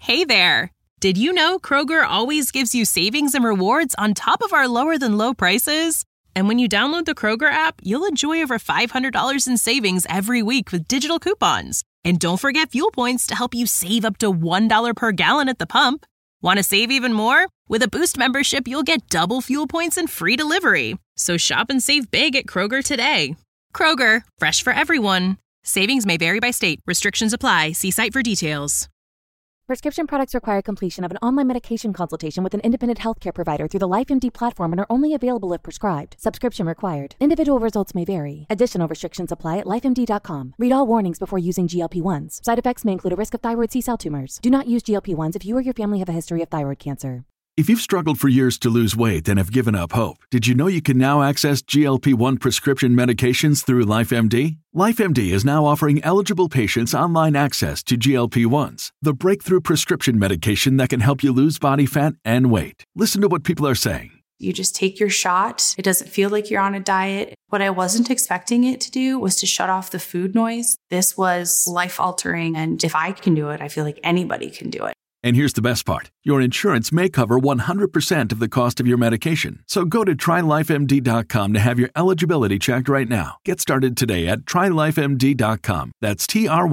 Hey there! Did you know Kroger always gives you savings and rewards on top of our lower-than-low prices? And when you download the Kroger app, you'll enjoy over $500 in savings every week with digital coupons. And don't forget fuel points to help you save up to $1 per gallon at the pump. Want to save even more? With a Boost membership, you'll get double fuel points and free delivery. So shop and save big at Kroger today. Kroger, fresh for everyone. Savings may vary by state. Restrictions apply. See site for details. Prescription products require completion of an online medication consultation with an independent healthcare provider through the LifeMD platform and are only available if prescribed. Subscription required. Individual results may vary. Additional restrictions apply at lifemd.com. Read all warnings before using GLP-1s. Side effects may include a risk of thyroid C-cell tumors. Do not use GLP-1s if you or your family have a history of thyroid cancer. If you've struggled for years to lose weight and have given up hope, did you know you can now access GLP-1 prescription medications through LifeMD? LifeMD is now offering eligible patients online access to GLP-1s, the breakthrough prescription medication that can help you lose body fat and weight. Listen to what people are saying. You just take your shot. It doesn't feel like you're on a diet. What I wasn't expecting it to do was to shut off the food noise. This was life-altering, and if I can do it, I feel like anybody can do it. And here's the best part. Your insurance may cover 100% of the cost of your medication. So go to TryLifeMD.com to have your eligibility checked right now. Get started today at TryLifeMD.com. That's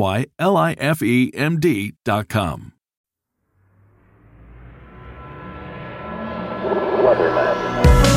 TryLifeMD.com. Weatherman.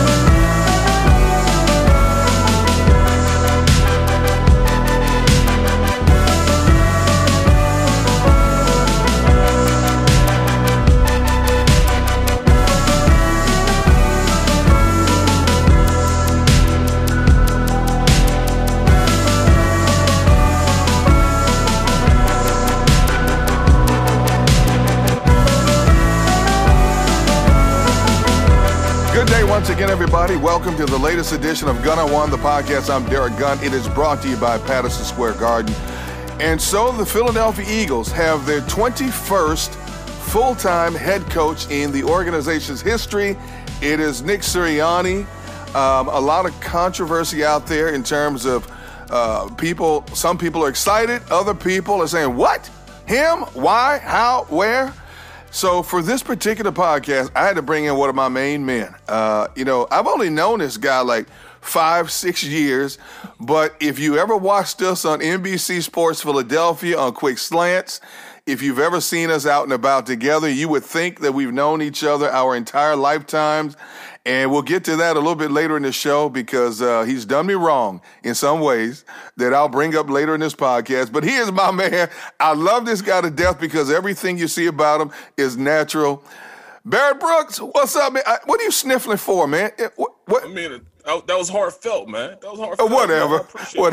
Good day once again, everybody. Welcome to the latest edition of Gunna One, the podcast. I'm Derek Gunn. It is brought to you by Patterson Square Garden. And so the Philadelphia Eagles have their 21st full-time head coach in the organization's history. It is Nick Sirianni. A lot of controversy out there in terms of people. Some people are excited. Other people are saying, what? Him? Why? How? Where? So for this particular podcast, I had to bring in one of my main men. I've only known this guy like 5-6 years, but if you ever watched us on NBC Sports Philadelphia on Quick Slants, if you've ever seen us out and about together, you would think that we've known each other our entire lifetimes. And we'll get to that a little bit later in the show because he's done me wrong in some ways that I'll bring up later in this podcast. But he is my man. I love this guy to death because everything you see about him is natural. Barrett Brooks, what's up, man? What are you sniffling for, man? What? I mean, that was heartfelt, man. That was heartfelt. Whatever.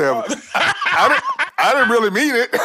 I didn't really mean it.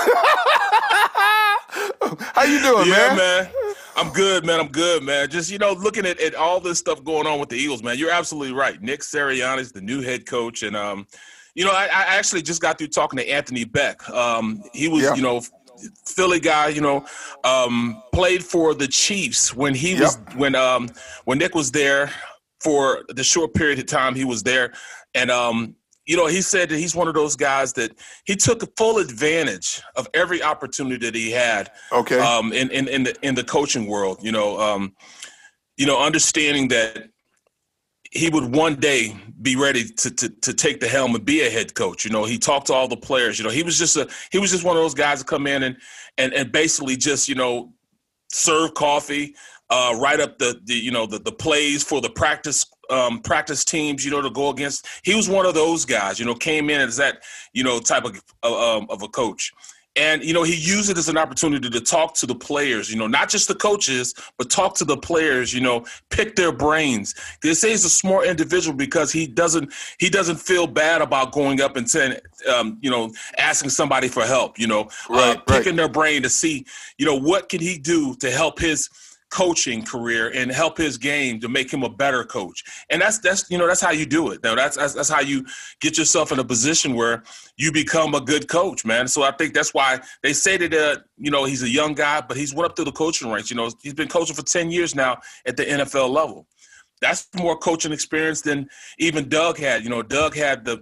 How you doing, man? Yeah, man. I'm good, man. Just, looking at all this stuff going on with the Eagles, man, you're absolutely right. Nick Sirianni is the new head coach. And, I actually just got through talking to Anthony Beck. He was, Philly guy, played for the Chiefs when he was when Nick was there for the short period of time he was there. And, he said that he's one of those guys that he took full advantage of every opportunity that he had. Okay. In the coaching world, understanding that he would one day be ready to take the helm and be a head coach. He talked to all the players. He was just one of those guys that come in and basically just serve coffee, write up the plays for the practice teams, to go against. He was one of those guys, came in as that, type of a coach. And, he used it as an opportunity to talk to the players, not just the coaches, but talk to the players, pick their brains. They say he's a smart individual because he doesn't feel bad about going up and saying, asking somebody for help, picking their brain to see, what can he do to help his coaching career and help his game to make him a better coach. And that's how you do it. Now that's how you get yourself in a position where you become a good coach, man. So I think that's why they say that, he's a young guy, but he's went up through the coaching ranks. He's been coaching for 10 years now at the NFL level. That's more coaching experience than even Doug had. Doug had the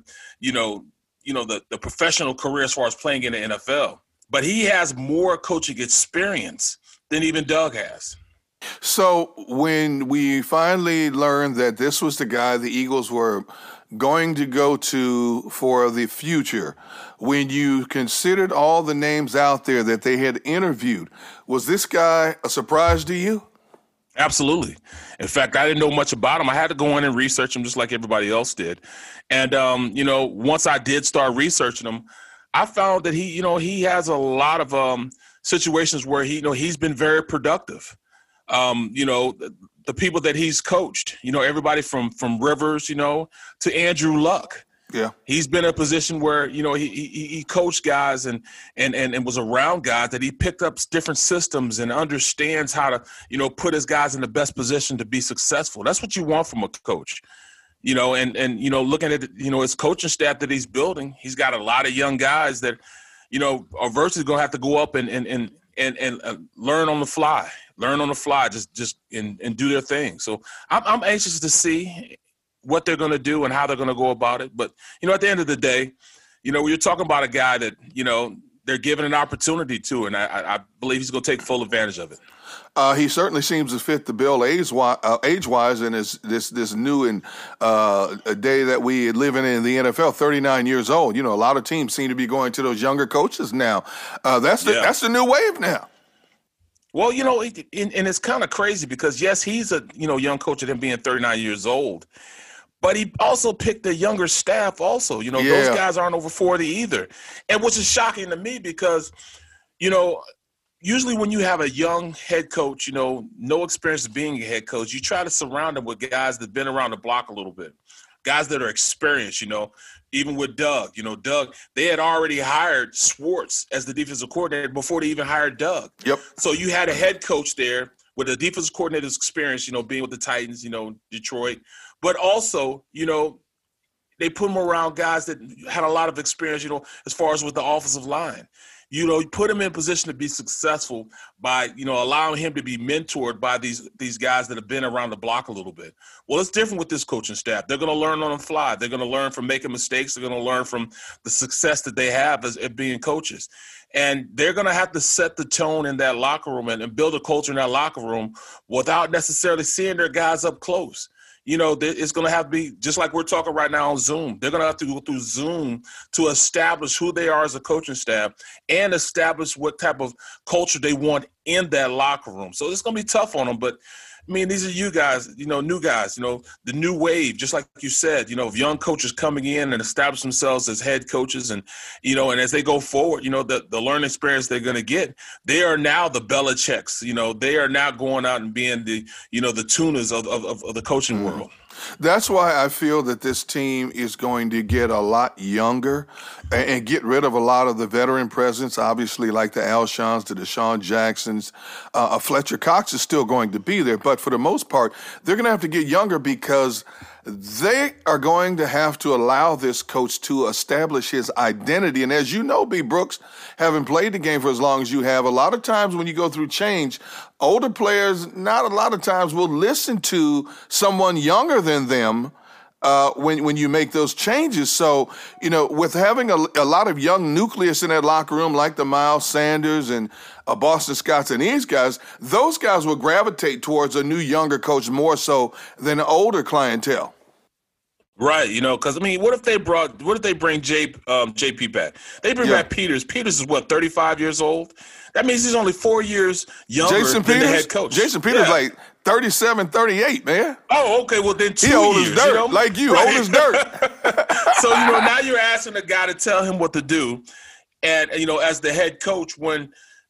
professional career as far as playing in the NFL, but he has more coaching experience than even Doug has. So when we finally learned that this was the guy the Eagles were going to go to for the future, when you considered all the names out there that they had interviewed, was this guy a surprise to you? Absolutely. In fact, I didn't know much about him. I had to go in and research him just like everybody else did. And, once I did start researching him, I found that he has a lot of situations where he's been very productive. The people that he's coached, everybody from Rivers, to Andrew Luck. Yeah. He's been in a position where, he coached guys and was around guys that he picked up different systems and understands how to, put his guys in the best position to be successful. That's what you want from a coach, looking at, his coaching staff that he's building, he's got a lot of young guys that, are virtually going to have to go up and learn on the fly, just do their thing. So I'm anxious to see what they're going to do and how they're going to go about it. But, at the end of the day, when you're talking about a guy that, they're given an opportunity to, and I believe he's going to take full advantage of it. He certainly seems to fit the bill age-wise in this new and day that we live in the NFL, 39 years old. A lot of teams seem to be going to those younger coaches now. That's the new wave now. Well, and it's kind of crazy because, yes, he's a, young coach at him being 39 years old. But he also picked a younger staff also. Those guys aren't over 40 either. And which is shocking to me because, usually when you have a young head coach, no experience of being a head coach, you try to surround them with guys that have been around the block a little bit, guys that are experienced, even with Doug. Doug, they had already hired Schwartz as the defensive coordinator before they even hired Doug. Yep. So you had a head coach there with a defensive coordinator's experience, being with the Titans, Detroit. But also, they put him around guys that had a lot of experience, as far as with the offensive line. You put him in position to be successful by, allowing him to be mentored by these guys that have been around the block a little bit. Well, it's different with this coaching staff. They're going to learn on the fly. They're going to learn from making mistakes. They're going to learn from the success that they have as being coaches. And they're going to have to set the tone in that locker room and build a culture in that locker room without necessarily seeing their guys up close. It's going to have to be just like we're talking right now on Zoom. They're going to have to go through Zoom to establish who they are as a coaching staff and establish what type of culture they want in that locker room. So it's going to be tough on them. But, these are you guys, new guys, the new wave, just like you said, of young coaches coming in and establish themselves as head coaches. And, and as they go forward, the learning experience they're going to get, they are now the Belichicks, they are now going out and being the, the tuners of the coaching world. That's why I feel that this team is going to get a lot younger and get rid of a lot of the veteran presence, obviously like the Alshons, the Deshaun Jacksons. Fletcher Cox is still going to be there, but for the most part, they're going to have to get younger because they are going to have to allow this coach to establish his identity. And as you know, B. Brooks, having played the game for as long as you have, a lot of times when you go through change, older players, not a lot of times, will listen to someone younger than them when you make those changes. So, with having a lot of young nucleus in that locker room, like the Miles Sanders and Boston Scotts and these guys, those guys will gravitate towards a new, younger coach more so than an older clientele. Right, because what if they bring JP back? They bring back Peters. Peters is 35 years old. That means he's only 4 years younger than the head coach. Jason Peters like 37, 38, man. Oh, okay. Well, then 2 years. He old as dirt, like you, right? Old as dirt. So now you're asking the guy to tell him what to do, and as the head coach when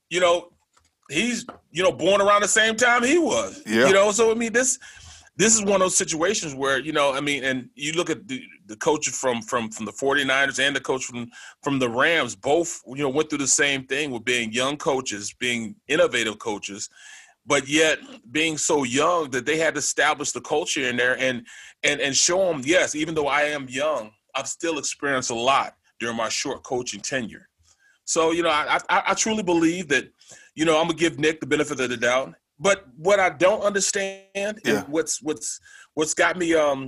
he's born around the same time he was. Yeah. So This is one of those situations where, and you look at the coach from the 49ers and the coach from the Rams, both, went through the same thing with being young coaches, being innovative coaches, but yet being so young that they had to establish the culture in there and show them, yes, even though I am young, I've still experienced a lot during my short coaching tenure. So, I truly believe that, I'm going to give Nick the benefit of the doubt. But what I don't understand and what's got me a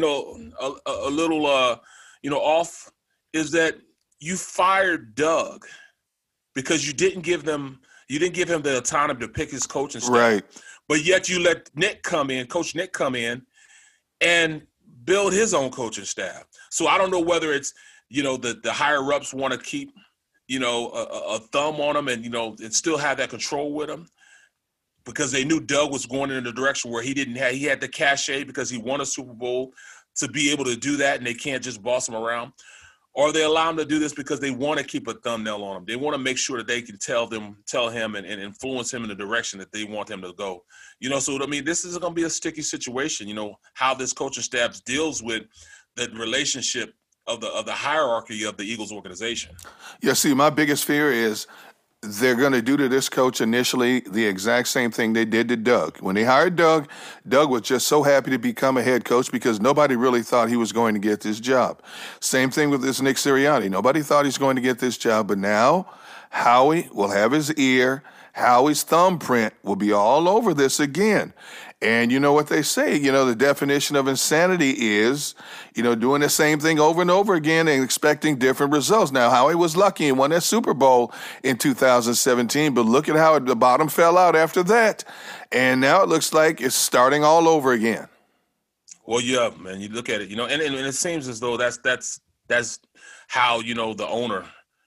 little off is that you fired Doug because you didn't give them You didn't give him the autonomy to pick his coaching staff. Right. But yet you let Coach Nick come in and build his own coaching staff. So I don't know whether it's, the higher ups want to keep, a thumb on him and, and still have that control with him, because they knew Doug was going in a direction where he had the cachet because he won a Super Bowl to be able to do that, and they can't just boss him around. Or they allow him to do this because they want to keep a thumbnail on him. They want to make sure that they can tell him and influence him in the direction that they want him to go. So, this is going to be a sticky situation, how this coaching staff deals with the relationship of the hierarchy of the Eagles organization. Yeah, see, my biggest fear is they're going to do to this coach initially the exact same thing they did to Doug. When they hired Doug was just so happy to become a head coach because nobody really thought he was going to get this job. Same thing with this Nick Sirianni. Nobody thought he's going to get this job, but now Howie will have his ear. Howie's thumbprint will be all over this again. And you know what they say, the definition of insanity is, doing the same thing over and over again and expecting different results. Now, Howie was lucky and won that Super Bowl in 2017, but look at how the bottom fell out after that. And now it looks like it's starting all over again. Well, yeah, man, you look at it, and it seems as though that's how, the owner,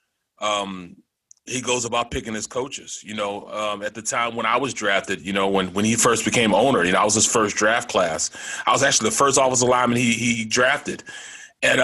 he goes about picking his coaches. At the time when I was drafted, when he first became owner, I was his first draft class. I was actually the first offensive lineman he drafted. And,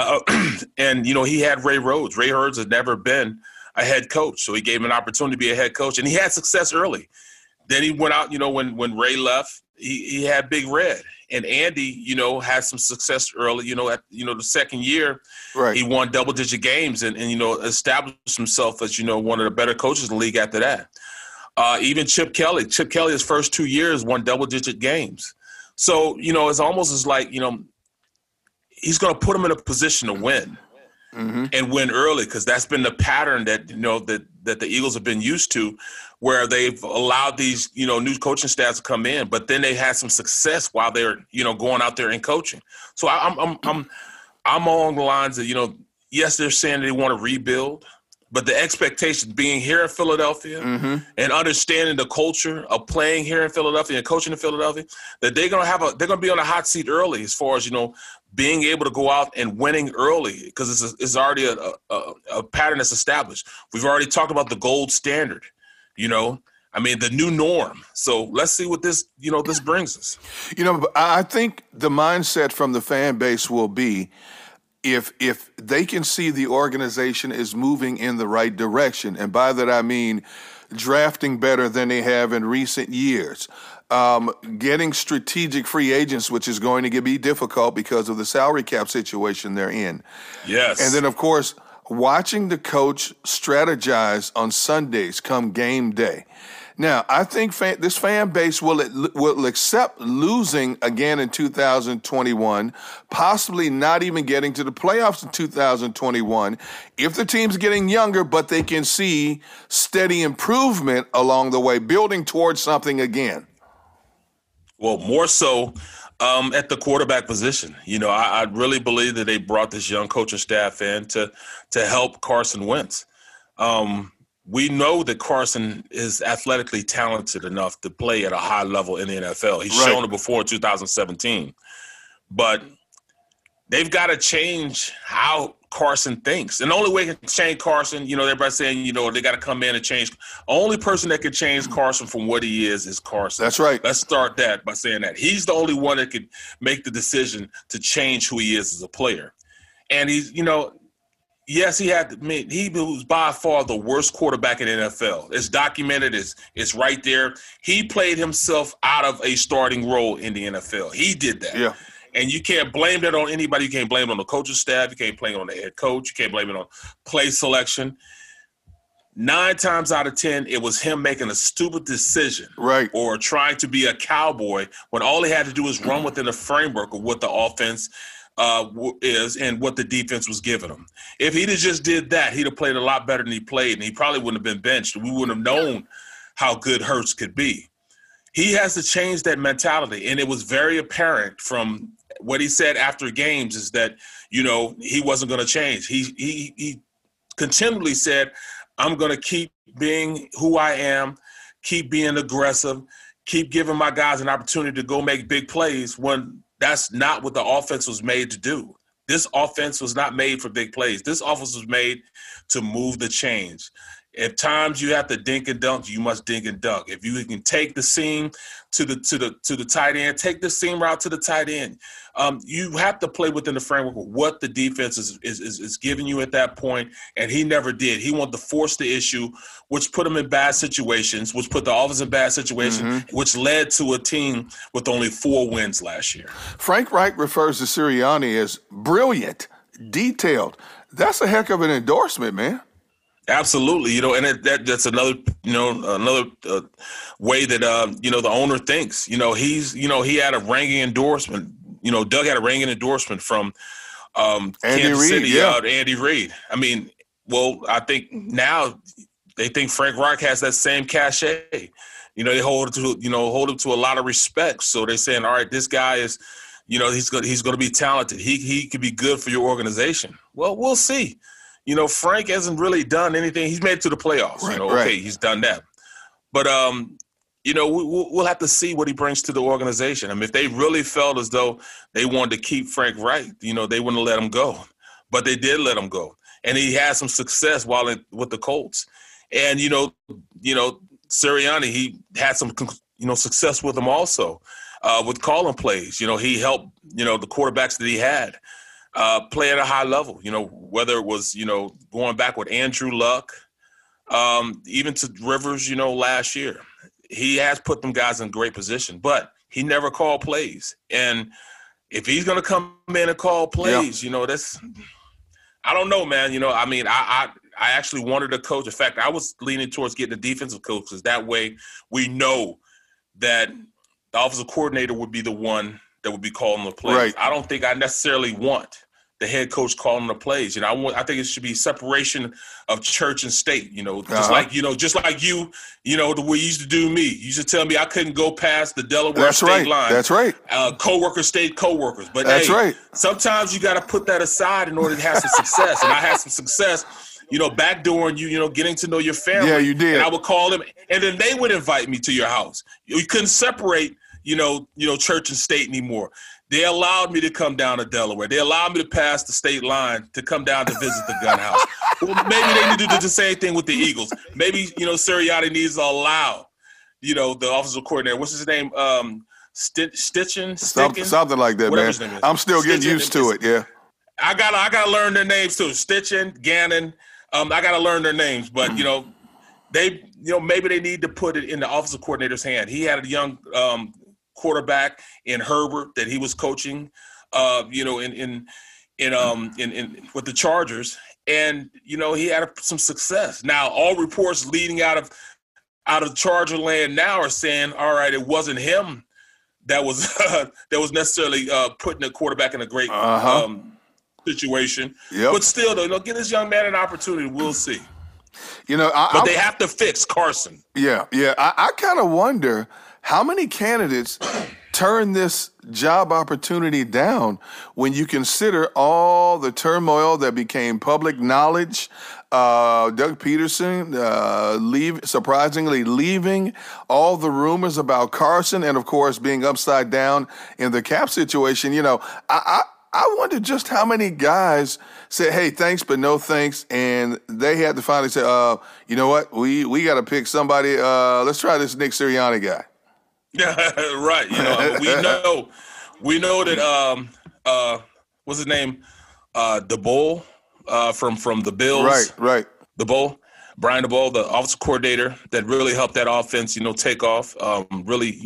he had Ray Rhodes. Ray Rhodes had never been a head coach, so he gave him an opportunity to be a head coach. And he had success early. Then he went out, when Ray left, he had Big Red. And Andy, had some success early, at, the second year, right. He won double-digit games and established himself as, one of the better coaches in the league after that. Even Chip Kelly, his first 2 years, won double-digit games. So, it's almost as like, he's going to put him in a position to win and win early, because that's been the pattern that, that the Eagles have been used to, where they've allowed these, new coaching staffs to come in, but then they had some success while they're, going out there and coaching. So I'm along the lines of, yes, they're saying they want to rebuild, but the expectation being here in Philadelphia and understanding the culture of playing here in Philadelphia and coaching in Philadelphia, that they're going to be on a hot seat early as far as, being able to go out and winning early, because it's already a pattern that's established. We've already talked about the gold standard, the new norm. So let's see what this brings us. I think the mindset from the fan base will be, if they can see the organization is moving in the right direction, and by that I mean drafting better than they have in recent years, getting strategic free agents, which is going to be difficult because of the salary cap situation they're in. Yes. And then, of course, watching the coach strategize on Sundays come game day. Now, I think this fan base will accept losing again in 2021, possibly not even getting to the playoffs in 2021, if the team's getting younger, but they can see steady improvement along the way, building towards something again. Well, more so at the quarterback position. I really believe that they brought this young coaching staff in to help Carson Wentz. We know that Carson is athletically talented enough to play at a high level in the NFL. He's shown it before in 2017. But they've got to change how Carson thinks. And the only way to change Carson, everybody's saying, they got to come in and change. The only person that can change Carson from what he is Carson. That's right. Let's start that by saying that. He's the only one that could make the decision to change who he is as a player. And he's, yes, he was by far the worst quarterback in the NFL. It's documented. It's right there. He played himself out of a starting role in the NFL. He did that. Yeah. And you can't blame that on anybody. You can't blame it on the coaching staff. You can't blame it on the head coach. You can't blame it on play selection. 9 times out of 10, it was him making a stupid decision, right, or trying to be a cowboy when all he had to do was run within the framework of what the offense is and what the defense was giving him. If he'd have just did that, he'd have played a lot better than he played, and he probably wouldn't have been benched. We wouldn't have known how good Hurts could be. He has to change that mentality, and it was very apparent from what he said after games is that, he wasn't going to change. He continually said, I'm going to keep being who I am. keep being aggressive, keep giving my guys an opportunity to go make big plays when that's not what the offense was made to do. This offense was not made for big plays. This offense was made to move the chains. If times you have to dink and dunk, you must dink and dunk. If you can take the seam to the tight end, take the seam route to the tight end. You have to play within the framework of what the defense is giving you at that point, and he never did. He wanted to force the issue, which put him in bad situations, which put the offense in bad situations, which led to a team with only 4 wins last year. Frank Reich refers to Sirianni as brilliant, detailed. That's a heck of an endorsement, man. Absolutely, and that's another, way that the owner thinks. He had a ringing endorsement. Doug had a ringing endorsement from Kansas City, Andy Reid. I mean, I think now they think Frank Reich has that same cachet. They hold him to a lot of respect. So they're saying, all right, this guy is, he's going to be talented. He could be good for your organization. Well, we'll see. Frank hasn't really done anything. He's made it to the playoffs. Right. He's done that. But, we'll have to see what he brings to the organization. I mean, if they really felt as though they wanted to keep Frank Reich, they wouldn't have let him go. But they did let him go. And he had some success with the Colts. And, Sirianni, he had some, success with him also with calling plays. He helped, the quarterbacks that he had. Play at a high level, whether it was, going back with Andrew Luck, even to Rivers, last year. He has put them guys in great position, but he never called plays. And if he's going to come in and call plays, that's – I don't know, man. I actually wanted a coach. In fact, I was leaning towards getting a defensive coach because that way we know that the offensive coordinator would be the one – that would be calling the plays. Right. I don't think I necessarily want the head coach calling the plays. I think it should be separation of church and state. Just like you, the way you used to do me. You used to tell me I couldn't go past the Delaware state line. That's right. Coworkers stayed coworkers. But that's right. Sometimes you got to put that aside in order to have some success. And I had some success. Backdooring you, getting to know your family. Yeah, you did. And I would call them, and then they would invite me to your house. You couldn't separate church and state anymore. They allowed me to come down to Delaware. They allowed me to pass the state line to come down to visit the gun house. Well, maybe they need to do the same thing with the Eagles. Maybe, Sirianni needs to allow, the offensive coordinator, what's his name? Sticking? Something like that, man. I'm still getting used to it, yeah. I gotta learn their names too. Stitchen, Gannon. I gotta learn their names, but, they, maybe they need to put it in the offensive coordinator's hand. He had a young quarterback in Herbert that he was coaching, in with the Chargers, and he had some success. Now, all reports leading out of Charger land now are saying, all right, it wasn't him that was necessarily putting the quarterback in a great situation. Yep. But still, though, give this young man an opportunity. We'll see. But they have to fix Carson. Yeah. I kind of wonder how many candidates turn this job opportunity down when you consider all the turmoil that became public knowledge. Doug Peterson surprisingly leaving, all the rumors about Carson, and, of course, being upside down in the cap situation. I wonder just how many guys said, hey, thanks, but no thanks. And they had to finally say, you know what? We got to pick somebody. Let's try this Nick Sirianni guy. Yeah, right. We know that, what's his name? DeBoer from the Bills. Right. DeBoer. Brian DeBoer, the offensive coordinator that really helped that offense, take off. Really,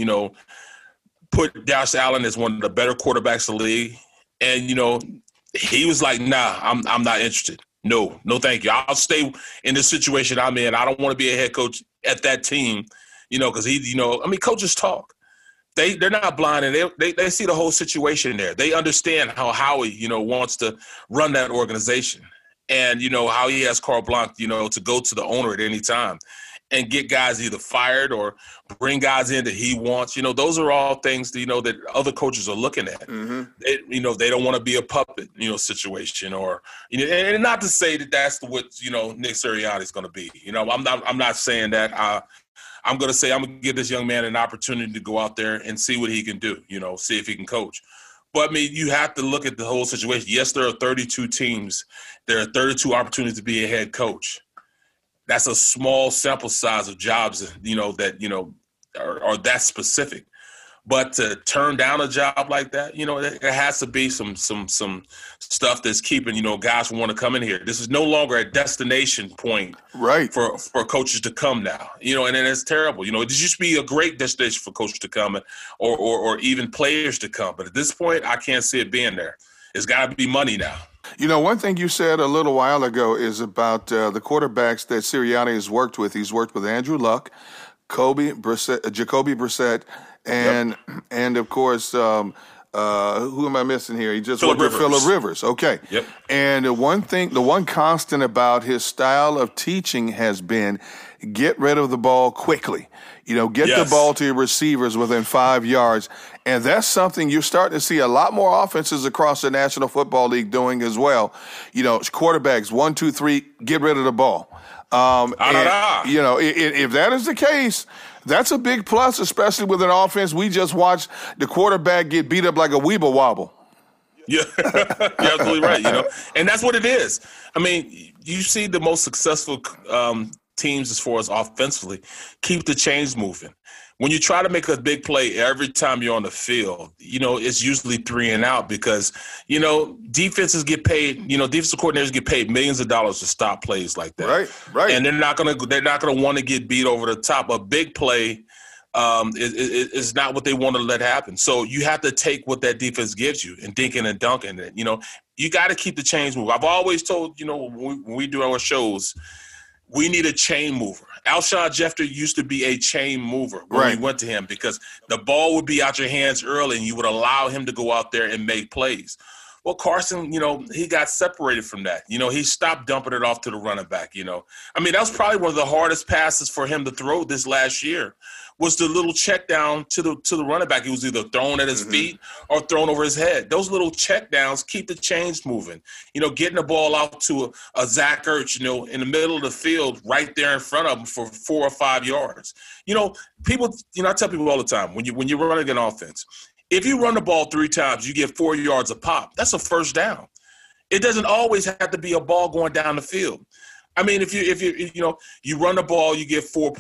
put Josh Allen as one of the better quarterbacks in the league. And, he was like, nah, I'm not interested. No, thank you. I'll stay in the situation I'm in. I don't want to be a head coach at that team, because coaches talk. They're not blind, and they see the whole situation there. They understand how Howie, wants to run that organization, and, how he has carte blanche, to go to the owner at any time and get guys either fired or bring guys in that he wants. Those are all things, that other coaches are looking at. Mm-hmm. They don't want to be a puppet, situation, or, and not to say that that's what, Nick Sirianni is going to be. I'm not saying that. I'm going to give this young man an opportunity to go out there and see what he can do, see if he can coach. But, I mean, you have to look at the whole situation. Yes, there are 32 teams. There are 32 opportunities to be a head coach. That's a small sample size of jobs, that, are that specific. But to turn down a job like that, there has to be some stuff that's keeping, guys who want to come in here. This is no longer a destination point for coaches to come now, and then it's terrible. It used to be a great destination for coaches to come or even players to come. But at this point, I can't see it being there. It's got to be money now. One thing you said a little while ago is about the quarterbacks that Sirianni has worked with. He's worked with Andrew Luck, Jacoby Brissett, and of course, who am I missing here? He just worked with Phillip Rivers. Okay. Yep. And the one constant about his style of teaching has been get rid of the ball quickly. Get the ball to your receivers within 5 yards. And that's something you're starting to see a lot more offenses across the National Football League doing as well. Quarterbacks, 1, 2, 3, get rid of the ball. If that is the case, that's a big plus, especially with an offense. We just watched the quarterback get beat up like a weeble wobble. Yeah, you're absolutely right. And that's what it is. I mean, you see the most successful teams as far as offensively keep the chains moving. When you try to make a big play every time you're on the field, it's usually 3 and out because, defenses get paid, defensive coordinators get paid millions of dollars to stop plays like that. Right. And they're not going to want to get beat over the top. A big play is not what they want to let happen. So you have to take what that defense gives you and dinking and dunking it. You got to keep the chains moving. I've always told, when we do our shows, we need a chain mover. Alshon Jeffrey used to be a chain mover when we went to him because the ball would be out your hands early and you would allow him to go out there and make plays. Well, Carson, he got separated from that. He stopped dumping it off to the running back, I mean, that was probably one of the hardest passes for him to throw this last year was the little check down to the running back. He was either thrown at his feet or thrown over his head. Those little check downs keep the chains moving. Getting the ball out to a Zach Ertz, in the middle of the field right there in front of him for 4 or 5 yards. People, I tell people all the time, when you're running an offense, if you run the ball 3 times, you get 4 yards a pop. That's a first down. It doesn't always have to be a ball going down the field. I mean, if you run the ball, you get 4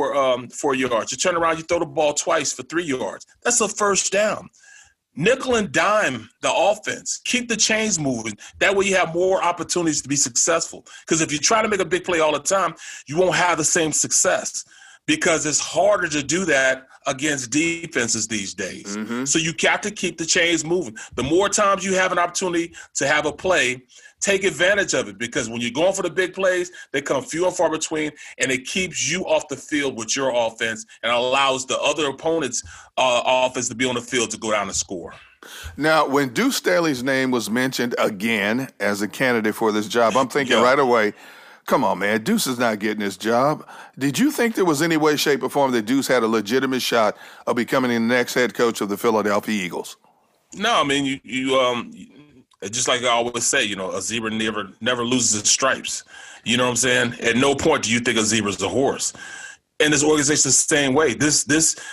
yards. You turn around, you throw the ball twice for 3 yards. That's a first down. Nickel and dime the offense. Keep the chains moving. That way you have more opportunities to be successful. Because if you try to make a big play all the time, you won't have the same success because it's harder to do that against defenses these days. So you got to keep the chains moving. The more times you have an opportunity to have a play, take advantage of it because when you're going for the big plays, they come few and far between, and it keeps you off the field with your offense and allows the other opponent's offense to be on the field to go down and score. Now, when Deuce Staley's name was mentioned again as a candidate for this job, I'm thinking right away, come on, man, Deuce is not getting this job. Did you think there was any way, shape, or form that Deuce had a legitimate shot of becoming the next head coach of the Philadelphia Eagles? No, I mean, you just like I always say, a zebra never loses its stripes. You know what I'm saying? At no point do you think a zebra is a horse. And this organization is the same way. This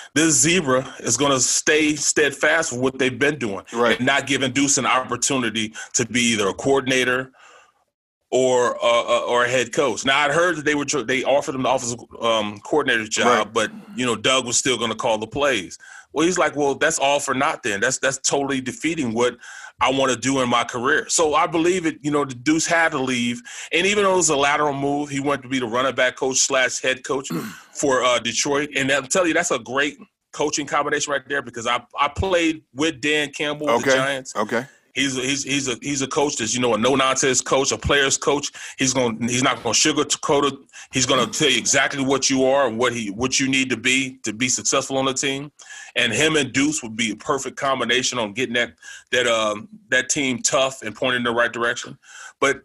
zebra is going to stay steadfast with what they've been doing and not giving Deuce an opportunity to be either a coordinator or a head coach. Now, I'd heard that they offered him the offensive coordinator's job, but, Doug was still going to call the plays. Well, he's like, well, that's all for naught then. That's totally defeating what I want to do in my career. So I believe it, the Deuce had to leave. And even though it was a lateral move, he went to be the running back coach / head coach for Detroit. And I'm telling you, that's a great coaching combination right there because I played with Dan Campbell with the Giants. Okay. He's a coach that's, a no-nonsense coach, a player's coach. He's not going to sugarcoat it. He's going to tell you exactly what you are and what you need to be successful on the team. And him and Deuce would be a perfect combination on getting that team tough and pointing in the right direction. But,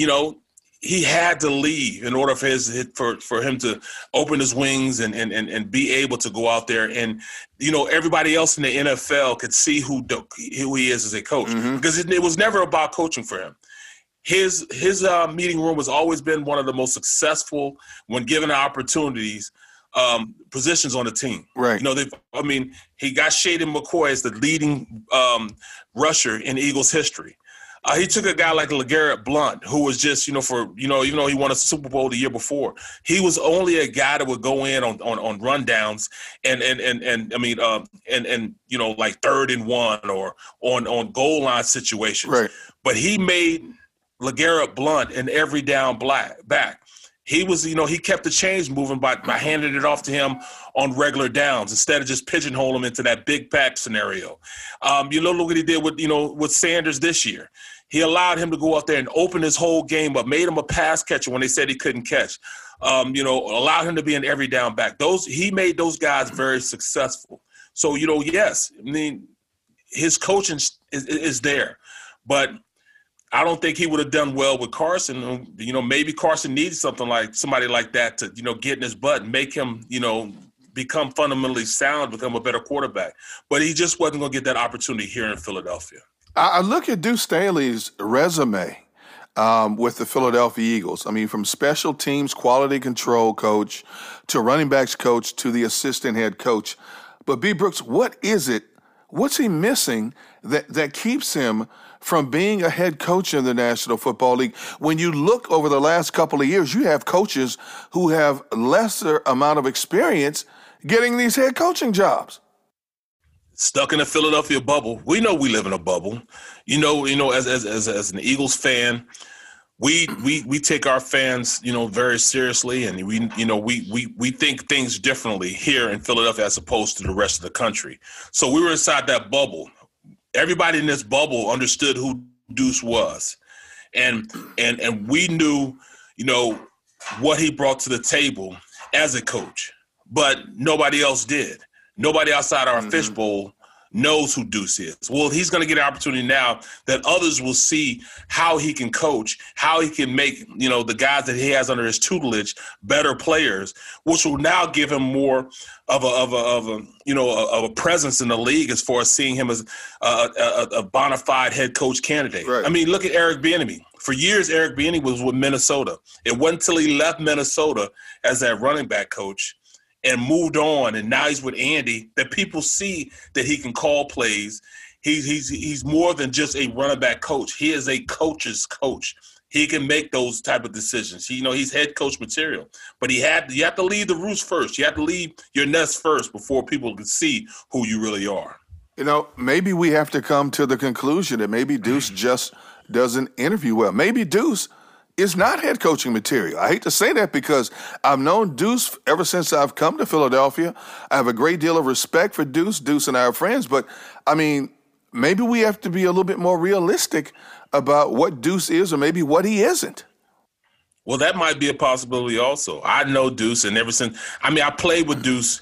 he had to leave in order for him to open his wings and be able to go out there and, everybody else in the NFL could see who he is as a coach because it was never about coaching for him. His meeting room has always been one of the most successful when given opportunities positions on the team. Right. You know, he got Shady McCoy as the leading rusher in Eagles history. He took a guy like LeGarrette Blount, who was just, even though he won a Super Bowl the year before, he was only a guy that would go in on rundowns and like 3rd and 1 or on goal line situations. Right. But he made LeGarrette Blount an every down back. He was, he kept the chains moving by handing it off to him on regular downs instead of just pigeonhole him into that big pack scenario. Look what he did with Sanders this year. He allowed him to go out there and open his whole game up, made him a pass catcher when they said he couldn't catch. Allowed him to be an every down back. He made those guys very successful. So, yes, his coaching is there, but I don't think he would have done well with Carson. Maybe Carson needs somebody like that to, get in his butt and make him, become fundamentally sound, become a better quarterback. But he just wasn't going to get that opportunity here in Philadelphia. I look at Deuce Staley's resume with the Philadelphia Eagles. From special teams, quality control coach, to running backs coach, to the assistant head coach. But B. Brooks, what is it? What's he missing that keeps him from being a head coach in the National Football League? When you look over the last couple of years, you have coaches who have lesser amount of experience getting these head coaching jobs. Stuck in a Philadelphia bubble. We know we live in a bubble. As an Eagles fan, we take our fans, very seriously, and we think things differently here in Philadelphia as opposed to the rest of the country. So we were inside that bubble. Everybody in this bubble understood who Deuce was, and we knew, what he brought to the table as a coach, but nobody else did. Nobody outside our fishbowl knows who Deuce is. Well, he's going to get an opportunity now that others will see how he can coach, how he can make, the guys that he has under his tutelage better players, which will now give him more of a presence in the league as far as seeing him as a bona fide head coach candidate. Right. Look at Eric Bieniemy. For years, Eric Bieniemy was with Minnesota. It wasn't until he left Minnesota as that running back coach and moved on, and now he's with Andy, that people see that he can call plays. He's more than just a running back coach. He is a coach's coach. He can make those type of decisions. He's head coach material. But you have to leave the roost first. You have to leave your nest first before people can see who you really are. Maybe we have to come to the conclusion that maybe Deuce just doesn't interview well. Maybe Deuce is not head coaching material. I hate to say that because I've known Deuce ever since I've come to Philadelphia. I have a great deal of respect for Deuce. Deuce and I are friends. But, maybe we have to be a little bit more realistic about what Deuce is or maybe what he isn't. Well, that might be a possibility also. I know Deuce, and ever since I played with Deuce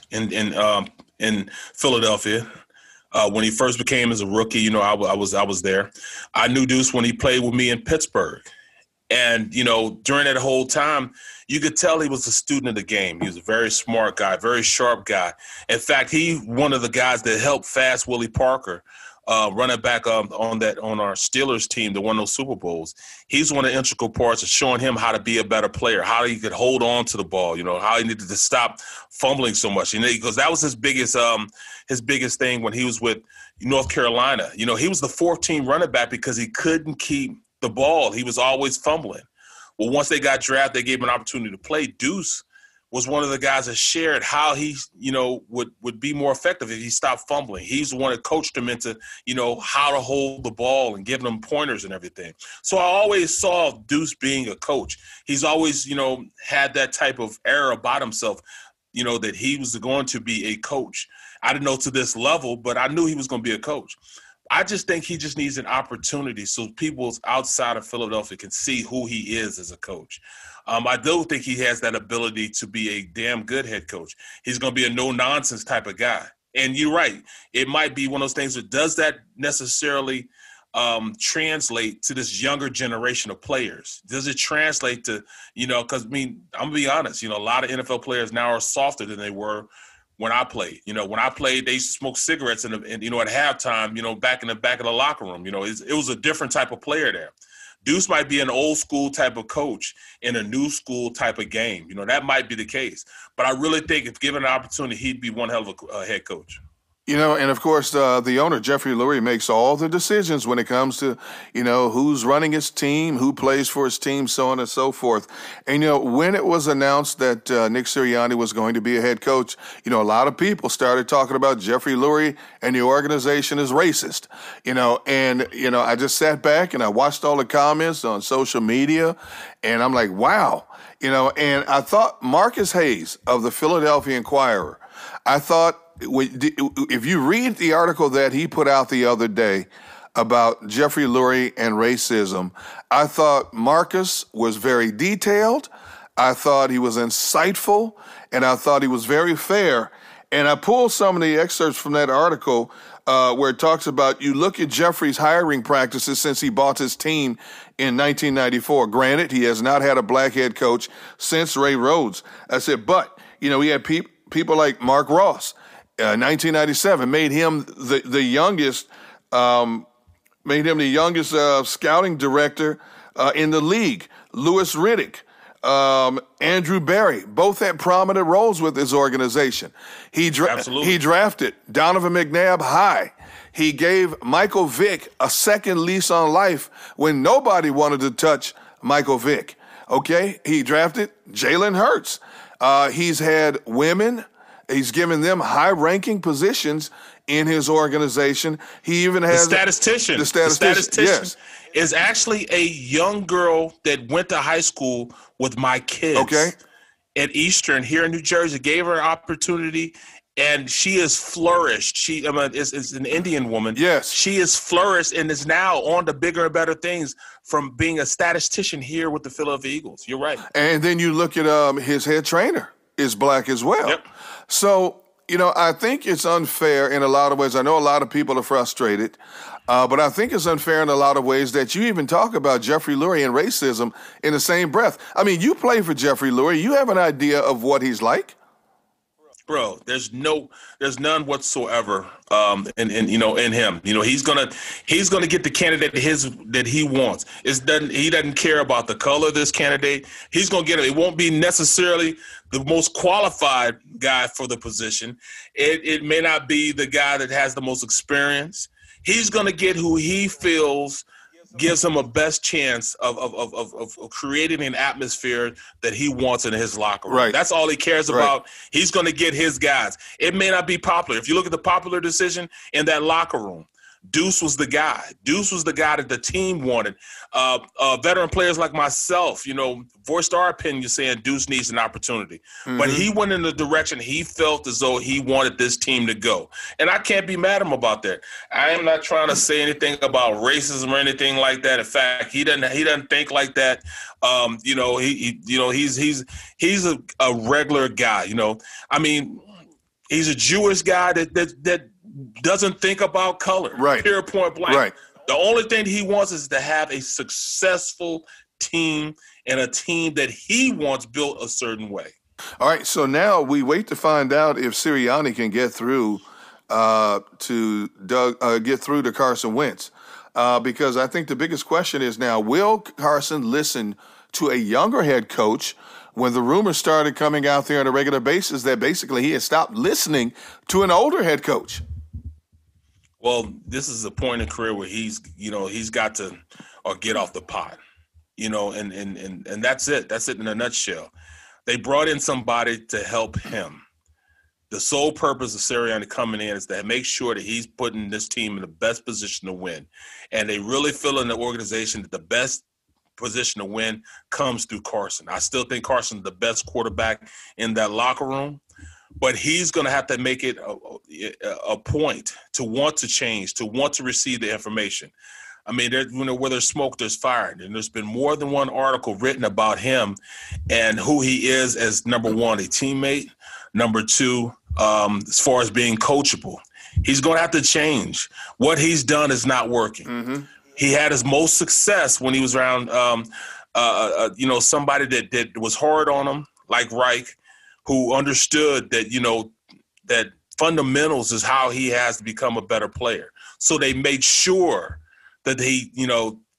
in Philadelphia. When he first became as a rookie, I was there. I knew Deuce when he played with me in Pittsburgh. And, during that whole time, you could tell he was a student of the game. He was a very smart guy, very sharp guy. In fact, he one of the guys that helped Fast Willie Parker, running back on our Steelers team that won those Super Bowls. He's one of the integral parts of showing him how to be a better player, how he could hold on to the ball, how he needed to stop fumbling so much. Because that was his biggest thing when he was with North Carolina. He was the 14th running back because he couldn't keep the ball. He was always fumbling. Well, once they got drafted, they gave him an opportunity to play. Deuce was one of the guys that shared how he, would be more effective if he stopped fumbling. He's the one that coached him into, how to hold the ball and giving him pointers and everything. So I always saw Deuce being a coach. He's always, had that type of air about himself, that he was going to be a coach. I didn't know to this level, but I knew he was going to be a coach. I just think he just needs an opportunity so people outside of Philadelphia can see who he is as a coach. I do think he has that ability to be a damn good head coach. He's going to be a no-nonsense type of guy. And you're right. It might be one of those things that does that necessarily translate to this younger generation of players? Does it translate to, because, I'm going to be honest, a lot of NFL players now are softer than they were when I played. When I played, they used to smoke cigarettes and at halftime, back in the back of the locker room. It was a different type of player there. Deuce might be an old school type of coach in a new school type of game. You know, that might be the case. But I really think if given an opportunity, he'd be one hell of a head coach. You know, and of course, the owner, Jeffrey Lurie, makes all the decisions when it comes to, you know, who's running his team, who plays for his team, so on and so forth. And, you know, when it was announced that Nick Sirianni was going to be a head coach, you know, a lot of people started talking about Jeffrey Lurie and the organization is racist, you know. And, you know, I just sat back and I watched all the comments on social media, and I'm like, wow. You know, and I thought Marcus Hayes of the Philadelphia Inquirer, I thought, if you read the article that he put out the other day about Jeffrey Lurie and racism, I thought Marcus was very detailed. I thought he was insightful, and I thought he was very fair. And I pulled some of the excerpts from that article where it talks about, you look at Jeffrey's hiring practices since he bought his team in 1994. Granted, he has not had a black head coach since Ray Rhodes. I said, but, you know, he had people like Mark Ross. 1997 made him the youngest scouting director in the league. Louis Riddick, Andrew Berry, both had prominent roles with his organization. He drafted Donovan McNabb high. He gave Michael Vick a second lease on life when nobody wanted to touch Michael Vick. Okay, he drafted Jalen Hurts. He's had women. He's given them high-ranking positions in his organization. He even has the statistician. The statistician yes. is actually a young girl that went to high school with my kids. Okay. At Eastern here in New Jersey, gave her an opportunity, and she has flourished. Is an Indian woman. Yes. She has flourished and is now on to bigger and better things from being a statistician here with the Philadelphia Eagles. You're right. And then you look at his head trainer is black as well. Yep. So, you know, I think it's unfair in a lot of ways. I know a lot of people are frustrated, but I think it's unfair in a lot of ways that you even talk about Jeffrey Lurie and racism in the same breath. I mean, you play for Jeffrey Lurie. You have an idea of what he's like. Bro, there's none whatsoever in him. You know, he's gonna get the candidate that he wants. He doesn't care about the color of this candidate. He's gonna get it. It won't be necessarily the most qualified guy for the position. It may not be the guy that has the most experience. He's gonna get who he feels gives him a best chance of creating an atmosphere that he wants in his locker room. Right. That's all he cares about. He's going to get his guys. It may not be popular. If you look at the popular decision in that locker room, Deuce was the guy. Deuce was the guy that the team wanted. Veteran players like myself, you know, voiced our opinion saying Deuce needs an opportunity. Mm-hmm. But he went in the direction he felt as though he wanted this team to go. And I can't be mad at him about that. I am not trying to say anything about racism or anything like that. In fact, he doesn't think like that. He's a regular guy, you know. I mean, he's a Jewish guy that doesn't think about color. Right. Pure point blank. Right. The only thing he wants is to have a successful team and a team that he wants built a certain way. All right. So now we wait to find out if Sirianni can get through to Carson Wentz, because I think the biggest question is now, will Carson listen to a younger head coach when the rumors started coming out there on a regular basis that basically he had stopped listening to an older head coach? Well, this is a point in career where he's got to get off the pot, you know, and that's it. That's it in a nutshell. They brought in somebody to help him. The sole purpose of Sirianni coming in is to make sure that he's putting this team in the best position to win. And they really feel in the organization that the best position to win comes through Carson. I still think Carson's the best quarterback in that locker room. But he's going to have to make it a point to want to change, to want to receive the information. I mean, where there's smoke, there's fire. And there's been more than one article written about him and who he is as, number one, a teammate. Number two, as far as being coachable. He's going to have to change. What he's done is not working. Mm-hmm. He had his most success when he was around, somebody that was hard on him, like Reich, who understood that, you know, that fundamentals is how he has to become a better player. So they made sure that he, you know,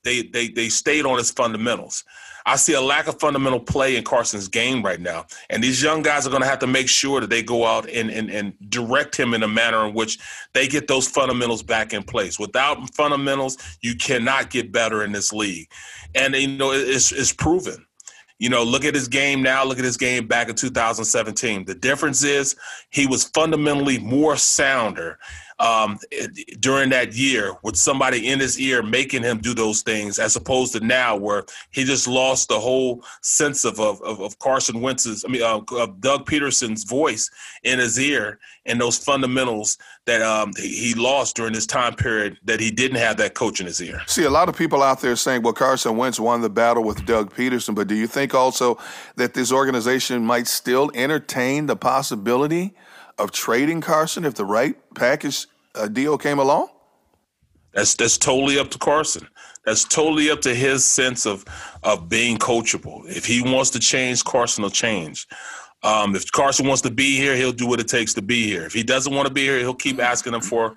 they stayed on his fundamentals. I see a lack of fundamental play in Carson's game right now. And these young guys are going to have to make sure that they go out and direct him in a manner in which they get those fundamentals back in place. Without fundamentals, you cannot get better in this league. And, it's proven. Look at his game now. Look at his game back in 2017. The difference is he was fundamentally more sounder during that year with somebody in his ear making him do those things, as opposed to now where he just lost the whole sense of Carson Wentz's, of Doug Peterson's voice in his ear and those fundamentals that he lost during this time period that he didn't have that coach in his ear. See, a lot of people out there saying, well, Carson Wentz won the battle with Doug Peterson, but do you think also that this organization might still entertain the possibility of trading Carson if the right package deal came along? That's totally up to Carson. That's totally up to his sense of being coachable. If he wants to change, Carson will change. If Carson wants to be here, he'll do what it takes to be here. If he doesn't want to be here, he'll keep asking him for,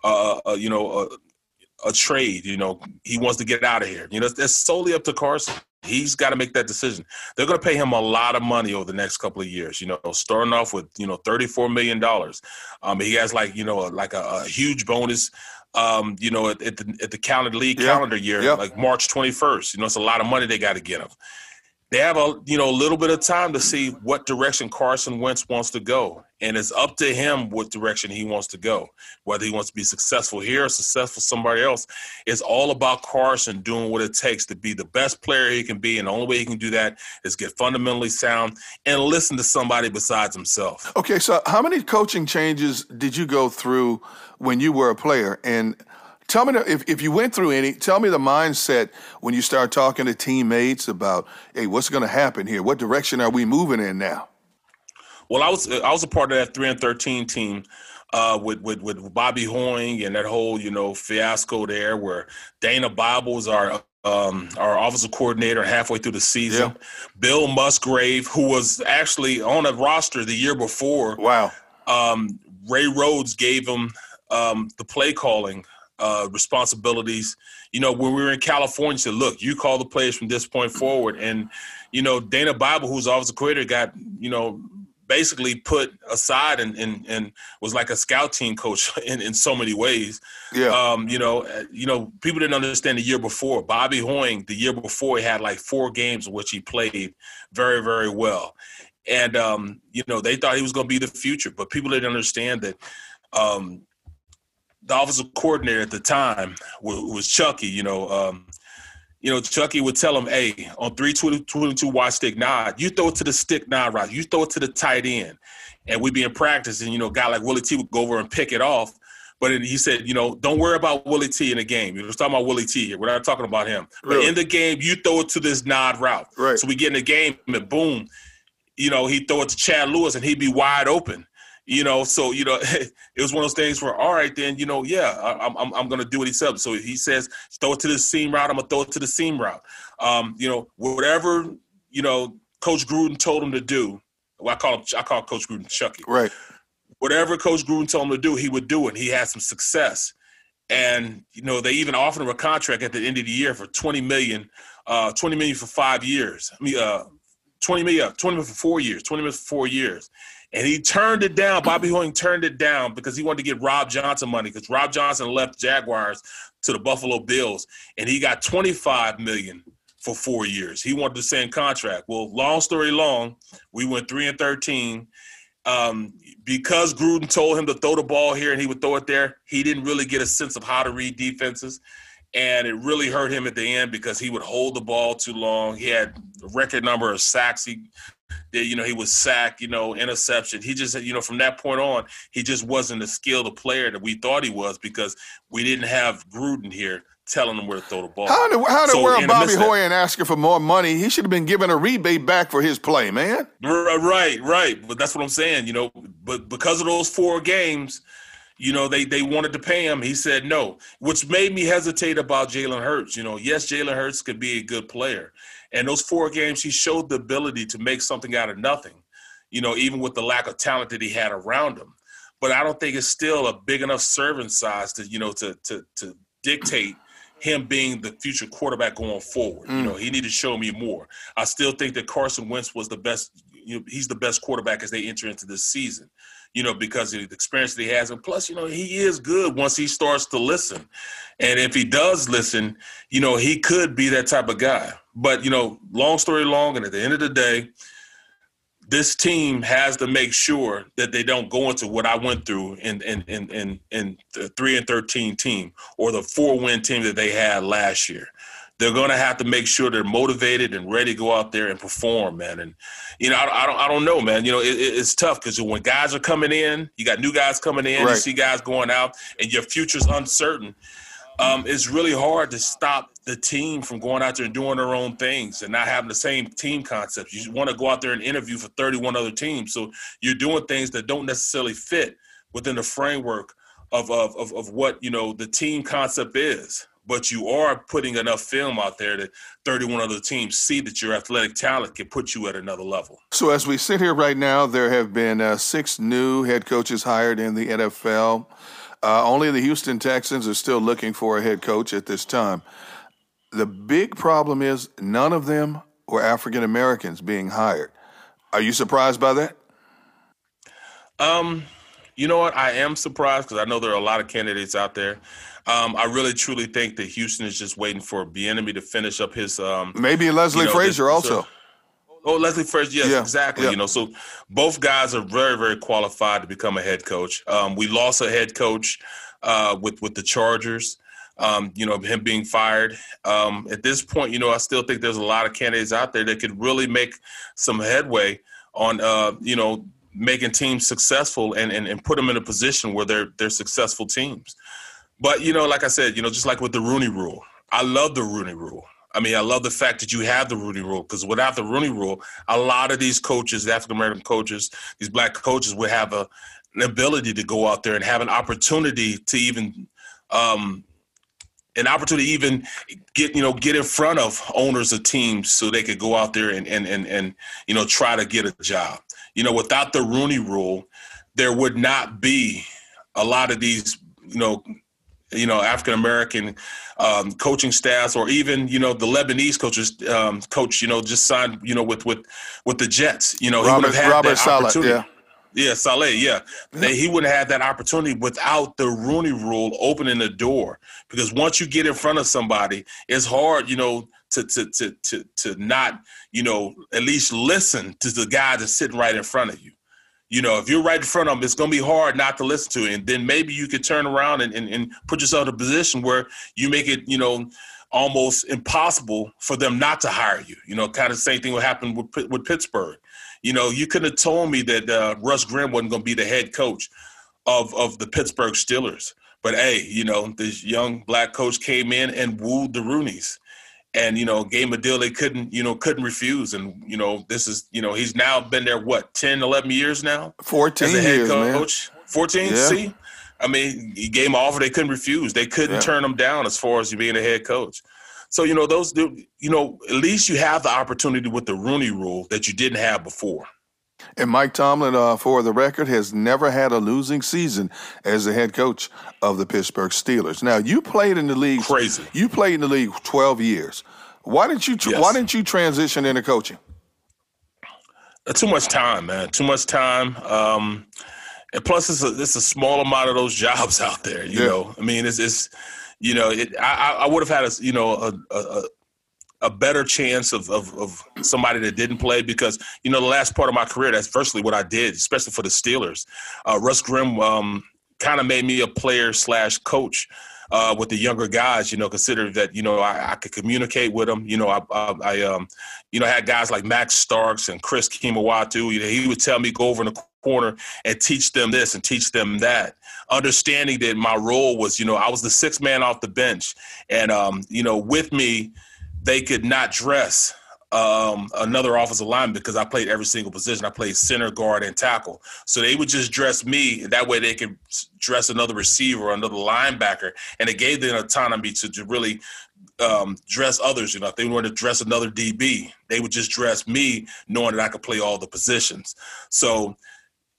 a trade. He wants to get out of here. That's solely up to Carson. He's got to make that decision. They're going to pay him a lot of money over the next couple of years, starting off with, $34 million. He has a huge bonus, at the calendar year, like March 21st. It's a lot of money they got to get him. They have a little bit of time to see what direction Carson Wentz wants to go. And it's up to him what direction he wants to go, whether he wants to be successful here or successful somewhere else. It's all about Carson doing what it takes to be the best player he can be. And the only way he can do that is get fundamentally sound and listen to somebody besides himself. Okay, so how many coaching changes did you go through when you were a player? And tell me, if you went through any, tell me the mindset when you start talking to teammates about, hey, what's going to happen here? What direction are we moving in now? Well, I was a part of that 3-13 team with Bobby Hoying and that whole fiasco there, where Dana Bible was our offensive coordinator halfway through the season. Yeah. Bill Musgrave, who was actually on a roster the year before. Wow. Ray Rhodes gave him the play calling responsibilities. When we were in California, said, look, you call the plays from this point forward. And, Dana Bible, who's offensive coordinator, got, basically put aside and was like a scout team coach in so many ways. Yeah. People didn't understand the year before. Bobby Hoying, the year before, he had like 4 games in which he played very, very well. And, they thought he was going to be the future, but people didn't understand that the offensive coordinator at the time was Chucky, Chucky would tell him, hey, on 3-22 wide stick nod, you throw it to the stick nod route. You throw it to the tight end. And we'd be in practice, and, a guy like Willie T would go over and pick it off. But he said, don't worry about Willie T in the game. We're talking about Willie T here. We're not talking about him. Really? But in the game, you throw it to this nod route. Right. So we get in the game, and boom, he'd throw it to Chad Lewis, and he'd be wide open. It was one of those things where, all right, then, I'm going to do what he said. So he says, throw it to the seam route. I'm going to throw it to the seam route. Whatever, Coach Gruden told him to do. Well, I call Coach Gruden Chucky. Right. Whatever Coach Gruden told him to do, he would do it. He had some success. And, they even offered him a contract at the end of the year for $20 million for 5 years. $20 million for 4 years, $20 million for 4 years. And he turned it down. Bobby Hoying turned it down because he wanted to get Rob Johnson money, because Rob Johnson left Jaguars to the Buffalo Bills, and he got $25 million for 4 years. He wanted the same contract. Well, long story long, we went 3-13. Because Gruden told him to throw the ball here and he would throw it there, he didn't really get a sense of how to read defenses. And it really hurt him at the end because he would hold the ball too long. He had a record number of sacks. He was sacked, interception. He just, from that point on, he just wasn't the skilled player that we thought he was because we didn't have Gruden here telling him where to throw the ball. How did we're Bobby Hoying asking for more money? He should have been given a rebate back for his play, man. Right. But that's what I'm saying, But because of those 4 games, they wanted to pay him. He said no, which made me hesitate about Jalen Hurts. Yes, Jalen Hurts could be a good player. And those 4 games, he showed the ability to make something out of nothing, even with the lack of talent that he had around him. But I don't think it's still a big enough servant size to, to dictate, him being the future quarterback going forward. You know, he needed to show me more. I still think that Carson Wentz was the best. You know, he's the best quarterback as they enter into this season, you know, because of the experience that he has. And plus, you know, he is good once he starts to listen. And if he does listen, you know, he could be that type of guy. But, you know, long story long, and at the end of the day, this team has to make sure that they don't go into what I went through in the 3-13 team or the 4-win team that they had last year. They're going to have to make sure they're motivated and ready to go out there and perform, man. And, you know, I don't know, man. You know, it's tough because when guys are coming in, you got new guys coming in, right. You see guys going out, and your future's uncertain. It's really hard to stop the team from going out there and doing their own things and not having the same team concepts. You want to go out there and interview for 31 other teams. So you're doing things that don't necessarily fit within the framework of what, you know, the team concept is. But you are putting enough film out there that 31 other teams see that your athletic talent can put you at another level. So as we sit here right now, there have been 6 new head coaches hired in the NFL. Only the Houston Texans are still looking for a head coach at this time. The big problem is none of them were African Americans being hired. Are you surprised by that? You know what? I am surprised because I know there are a lot of candidates out there. I really, truly think that Houston is just waiting for Bieniemy to finish up his maybe Leslie Frazier also. Leslie Frazier, yes, yeah, exactly. Yeah. You know, so both guys are very, very qualified to become a head coach. We lost a head coach with the Chargers. You know, him being fired. At this point, you know, I still think there's a lot of candidates out there that could really make some headway on, you know, making teams successful and put them in a position where they're successful teams. But, you know, like I said, you know, just like with the Rooney Rule, I love the Rooney Rule. I mean, I love the fact that you have the Rooney Rule because without the Rooney Rule, a lot of these coaches, African-American coaches, these black coaches would have an ability to go out there and have an opportunity to even get in front of owners of teams so they could go out there and you know, try to get a job. You know, without the Rooney Rule, there would not be a lot of these, you know, African-American coaching staffs or even, you know, the Lebanese coach, you know, just signed, you know, with the Jets. You know, he would have had that opportunity. Saleh, yeah, Saleh, yeah. He wouldn't have had that opportunity without the Rooney Rule opening the door. Because once you get in front of somebody, it's hard, you know, to not, you know, at least listen to the guy that's sitting right in front of you. You know, if you're right in front of them, it's going to be hard not to listen to it. And then maybe you could turn around and put yourself in a position where you make it, you know, almost impossible for them not to hire you. You know, kind of the same thing would happen with Pittsburgh. You know, you couldn't have told me that Russ Grimm wasn't going to be the head coach of the Pittsburgh Steelers. But, hey, you know, this young black coach came in and wooed the Rooneys. And, you know, gave him a deal they couldn't refuse. And, you know, this is, you know, he's now been there, 10, 11 years now? 14 as a head years, coach. Man. 14? Yeah. See? I mean, he gave him an offer they couldn't refuse. They couldn't turn him down as far as being a head coach. So, you know, at least you have the opportunity with the Rooney Rule that you didn't have before. And Mike Tomlin, for the record, has never had a losing season as the head coach of the Pittsburgh Steelers. Now, you played in the league. Crazy. You played in the league 12 years. Why didn't you transition into coaching? Too much time, man. Too much time. And plus, it's a small amount of those jobs out there. You know, I mean, it's you know, I would have had a better chance of somebody that didn't play because, you know, the last part of my career, that's virtually what I did, especially for the Steelers. Russ Grimm kind of made me a player/coach with the younger guys, you know, consider that, you know, I could communicate with them. You know, I had guys like Max Starks and Chris Kimawatu. You know, he would tell me go over in the corner and teach them this and teach them that, understanding that my role was, you know, I was the sixth man off the bench. And, you know, with me, they could not dress another offensive lineman because I played every single position. I played center, guard, and tackle. So they would just dress me. That way they could dress another receiver or another linebacker. And it gave them autonomy to really dress others. You know, if they wanted to dress another DB, they would just dress me knowing that I could play all the positions. So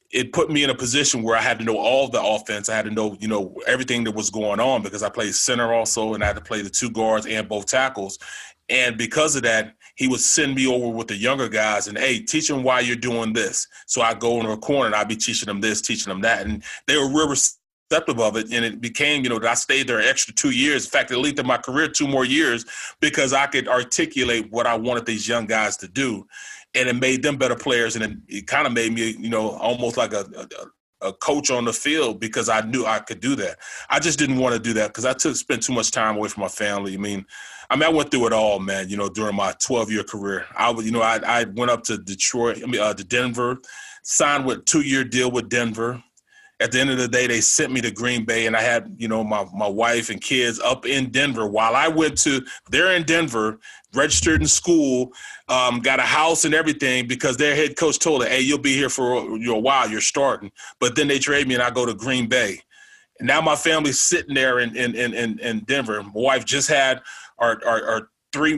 it put me in a position where I had to know all the offense. I had to know, everything that was going on because I played center also, and I had to play the 2 guards and both tackles. And because of that, he would send me over with the younger guys and, hey, teach them why you're doing this. So I go in a corner and I'd be teaching them this, teaching them that. And they were real receptive of it. And it became, that I stayed there an extra 2 years. In fact, it lengthened my career 2 more years because I could articulate what I wanted these young guys to do. And it made them better players. And it kind of made me, almost like a coach on the field because I knew I could do that. I just didn't want to do that because I spent too much time away from my family. I went through it all, man, during my 12-year career. I went up to Detroit, to Denver, signed with a 2-year deal with Denver. At the end of the day, they sent me to Green Bay, and I had, my wife and kids up in Denver while I went they're in Denver, registered in school, got a house and everything because their head coach told her, hey, you'll be here for a while, you're starting. But then they trade me and I go to Green Bay. And now my family's sitting there in Denver. My wife just had our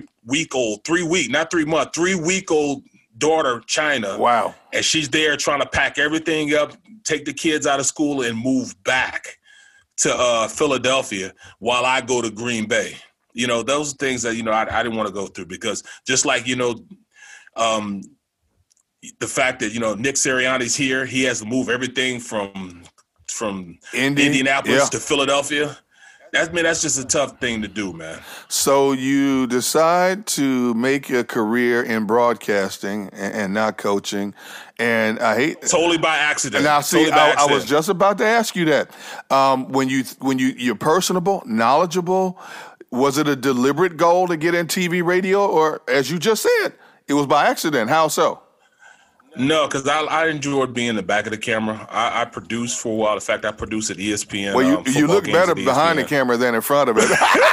3-week-old daughter, China. Wow. And she's there trying to pack everything up, take the kids out of school, and move back to Philadelphia while I go to Green Bay. Those are things that, I didn't want to go through because just like, the fact that, Nick Sirianni's here, he has to move everything from Indianapolis to Philadelphia. That's just a tough thing to do, man. So you decide to make a career in broadcasting and not coaching, and I hate totally by accident. Now, see, I was just about to ask you that. When you're personable, knowledgeable, was it a deliberate goal to get in TV, radio, or as you just said, it was by accident? How so? No, because I enjoyed being in the back of the camera. I produced for a while. In fact, I produced at ESPN. Well, you look better behind the camera than in front of it.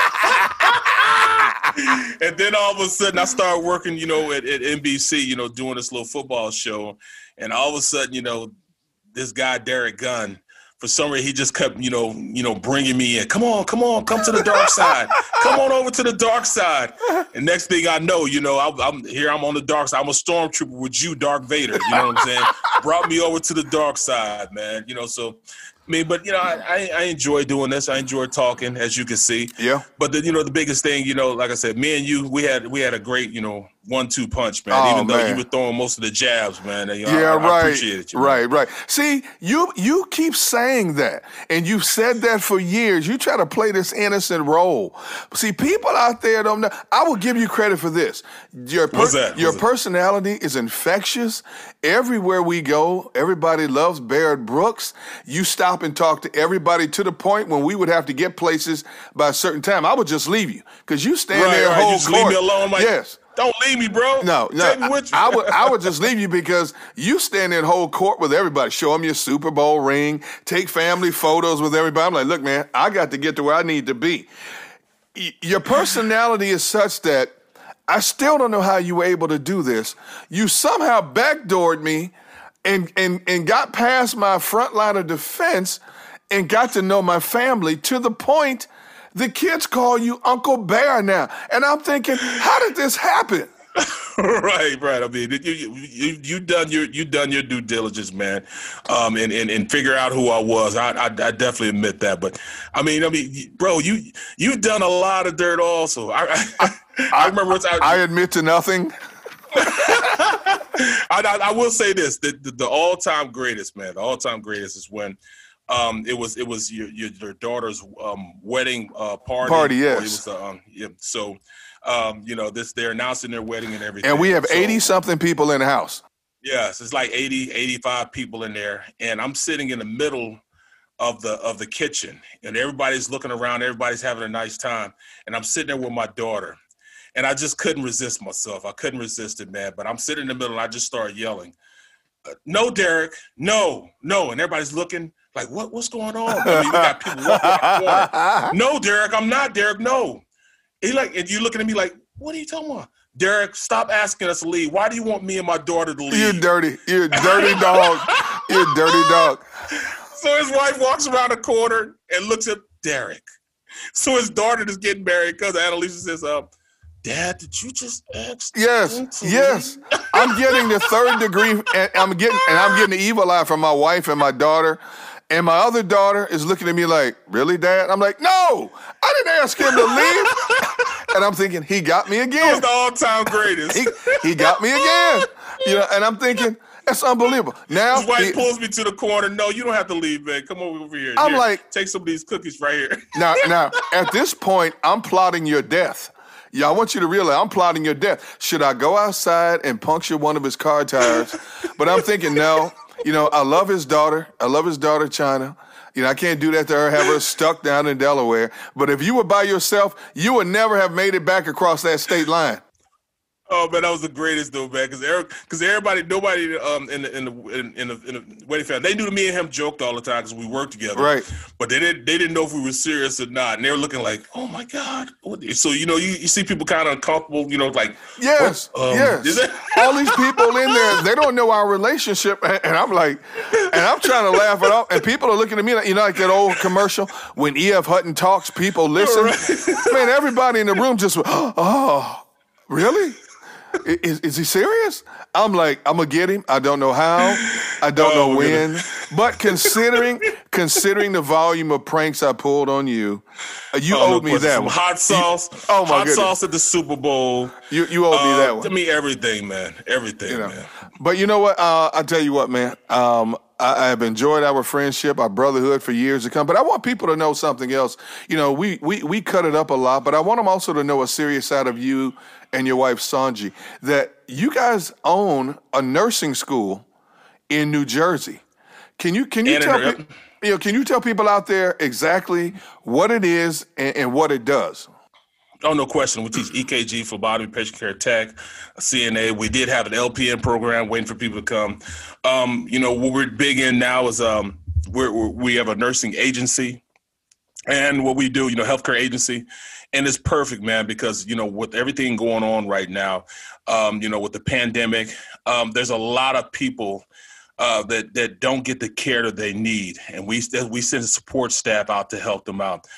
And then all of a sudden, I started working, at NBC, doing this little football show. And all of a sudden, this guy, Derek Gunn, for some reason, he just kept, bringing me in. Come on, come to the dark side. Come on over to the dark side. And next thing I know, I'm here. I'm on the dark side. I'm a stormtrooper with you, Darth Vader. You know what I'm saying? Brought me over to the dark side, man. So, but I enjoy doing this. I enjoy talking, as you can see. Yeah. But the biggest thing, like I said, me and you, we had a great, 1-2 punch, man. Even though you were throwing most of the jabs, man. I appreciate it. Right. See, you keep saying that, and you've said that for years. You try to play this innocent role. See, people out there don't know. I will give you credit for this. Your personality is infectious. Everywhere we go, everybody loves Barrett Brooks. You stop and talk to everybody to the point when we would have to get places by a certain time. I would just leave you because you stand there whole you just leave me alone. Yes. Don't leave me, bro. No. Take me with you. I would just leave you because you stand in whole court with everybody. Show them your Super Bowl ring. Take family photos with everybody. I'm like, look, man, I got to get to where I need to be. Your personality is such that I still don't know how you were able to do this. You somehow backdoored me and got past my front line of defense and got to know my family to the point the kids call you Uncle Bear now. And I'm thinking, how did this happen? Right. You done your due diligence, man, and figure out who I was. I definitely admit that. But bro, you done a lot of dirt also. I remember. I admit to nothing. I will say this: the all-time greatest, man. The all-time greatest is when. It was your daughter's wedding party. Yes. It was, So, they're announcing their wedding and everything. And we have 80-something people in the house. Yes, it's like 80, 85 people in there, and I'm sitting in the middle of the kitchen, and everybody's looking around. Everybody's having a nice time, and I'm sitting there with my daughter, and I just couldn't resist myself. I couldn't resist it, man. But I'm sitting in the middle, and I just started yelling, "No, Derek, no!" And everybody's looking. Like, what's going on? We got people walking around the corner. No, Derek, I'm not Derek. No. And you looking at me like, what are you talking about? Derek, stop asking us to leave. Why do you want me and my daughter to leave? You're dirty dog. You're a dirty dog. So his wife walks around the corner and looks at Derek. So his daughter is getting married because Annalisa says, Dad, did you just ask? Yes. I'm getting the third degree, and I'm getting the evil eye from my wife and my daughter. And my other daughter is looking at me like, really, Dad? I'm like, no, I didn't ask him to leave. And I'm thinking, he got me again. That was the all-time greatest. he got me again. And I'm thinking, that's unbelievable. Now his wife pulls me to the corner. No, you don't have to leave, man. Come over here. I'm like, take some of these cookies right here. Now, at this point, I'm plotting your death. Yeah, I want you to realize I'm plotting your death. Should I go outside and puncture one of his car tires? But I'm thinking, no. I love his daughter. I love his daughter, China. I can't do that to her, have her stuck down in Delaware. But if you were by yourself, you would never have made it back across that state line. Oh man, that was the greatest though, man. Because nobody in the wedding family, they knew me and him joked all the time because we worked together. Right. But they didn't know if we were serious or not, and they were looking like, oh my God. So you see people kind of uncomfortable, like yes, yes. All these people in there, they don't know our relationship, and I'm like, and I'm trying to laugh it off, and people are looking at me like like that old commercial when E.F. Hutton talks, people listen. Right. Man, everybody in the room just went, oh, really? Is he serious? I'm like, I'm going to get him. I don't know how. I don't know when. But considering the volume of pranks I pulled on you, you owed me that one. Hot sauce. Hot sauce at the Super Bowl. You owed me that one. To me, everything, man. Everything, man. But you know what? I'll tell you what, man. I have enjoyed our friendship, our brotherhood for years to come. But I want people to know something else. We cut it up a lot, but I want them also to know a serious side of you and your wife, Sanji, that you guys own a nursing school in New Jersey. Can you tell people out there exactly what it is and what it does? Oh, no question. We teach EKG, phlebotomy, patient care tech, CNA. We did have an LPN program waiting for people to come. What we're big in now is we have a nursing agency. And what we do, healthcare agency, and it's perfect, man, because, with everything going on right now, with the pandemic, there's a lot of people that don't get the care that they need. And we send a support staff out to help them out.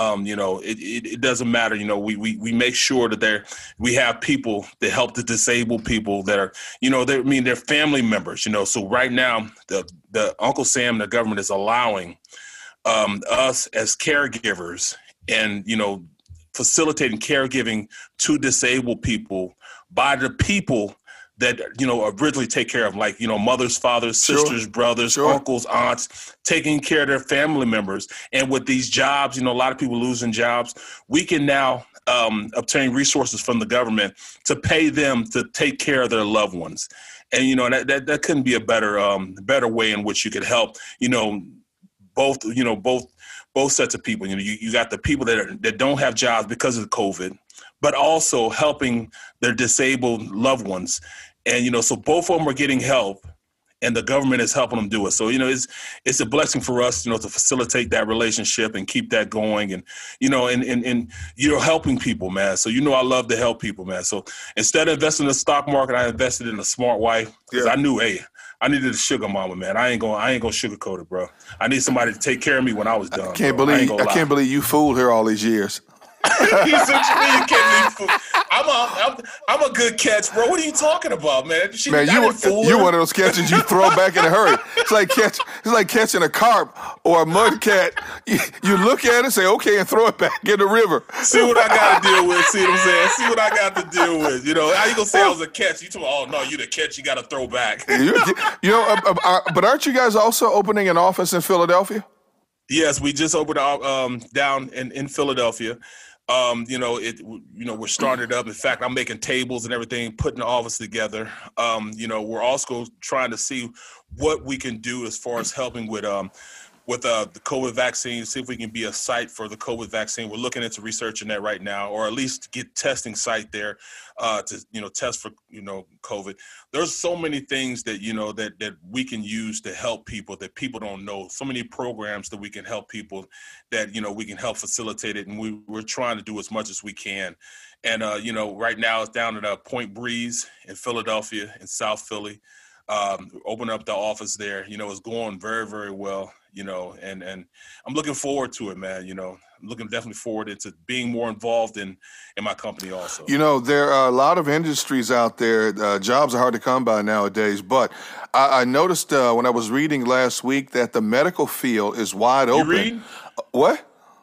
It doesn't matter. We make sure that we have people that help the disabled people that are, they're family members, So right now, the Uncle Sam, the government is allowing us as caregivers and, facilitating caregiving to disabled people by the people that, originally take care of them, like, mothers, fathers, sisters, brothers, uncles, aunts, taking care of their family members. And with these jobs, a lot of people losing jobs, we can now obtain resources from the government to pay them to take care of their loved ones. And, that couldn't be a better way in which you could help, both sets of people. You got the people that don't have jobs because of COVID, but also helping their disabled loved ones. And, so both of them are getting help and the government is helping them do it. So, it's a blessing for us, to facilitate that relationship and keep that going and, and helping people, man. So, I love to help people, man. So instead of investing in the stock market, I invested in a smart wife because I knew, I needed a sugar mama, man. I ain't gonna sugarcoat it, bro. I need somebody to take care of me when I was done. I can't believe you fooled her all these years. You can't leave. I'm a good catch, bro. What are you talking about, man? You're one of those catches you throw back in a hurry. It's like catching a carp or a mud cat. You look at it, say okay, and throw it back in the river. See what I got to deal with. See what I'm saying? See what I got to deal with. How you gonna say I was a catch? You talking? Oh no, you the catch. You got to throw back. But aren't you guys also opening an office in Philadelphia? Yes, we just opened down in Philadelphia. We're starting it up. In fact, I'm making tables and everything, putting the office together. We're also trying to see what we can do as far as helping with the COVID vaccine, see if we can be a site for the COVID vaccine. We're looking into researching that right now, or at least get testing site there to test for, COVID. There's so many things that, that we can use to help people that people don't know. So many programs that we can help people that, we can help facilitate it. And we're trying to do as much as we can. And, right now it's down at Point Breeze in Philadelphia, in South Philly. Open up the office there. It's going very, very well, and I'm looking forward to it, man. looking definitely forward into being more involved in my company also. You know, there are a lot of industries out there. Jobs are hard to come by nowadays, but I noticed when I was reading last week that the medical field is wide open. You read? What?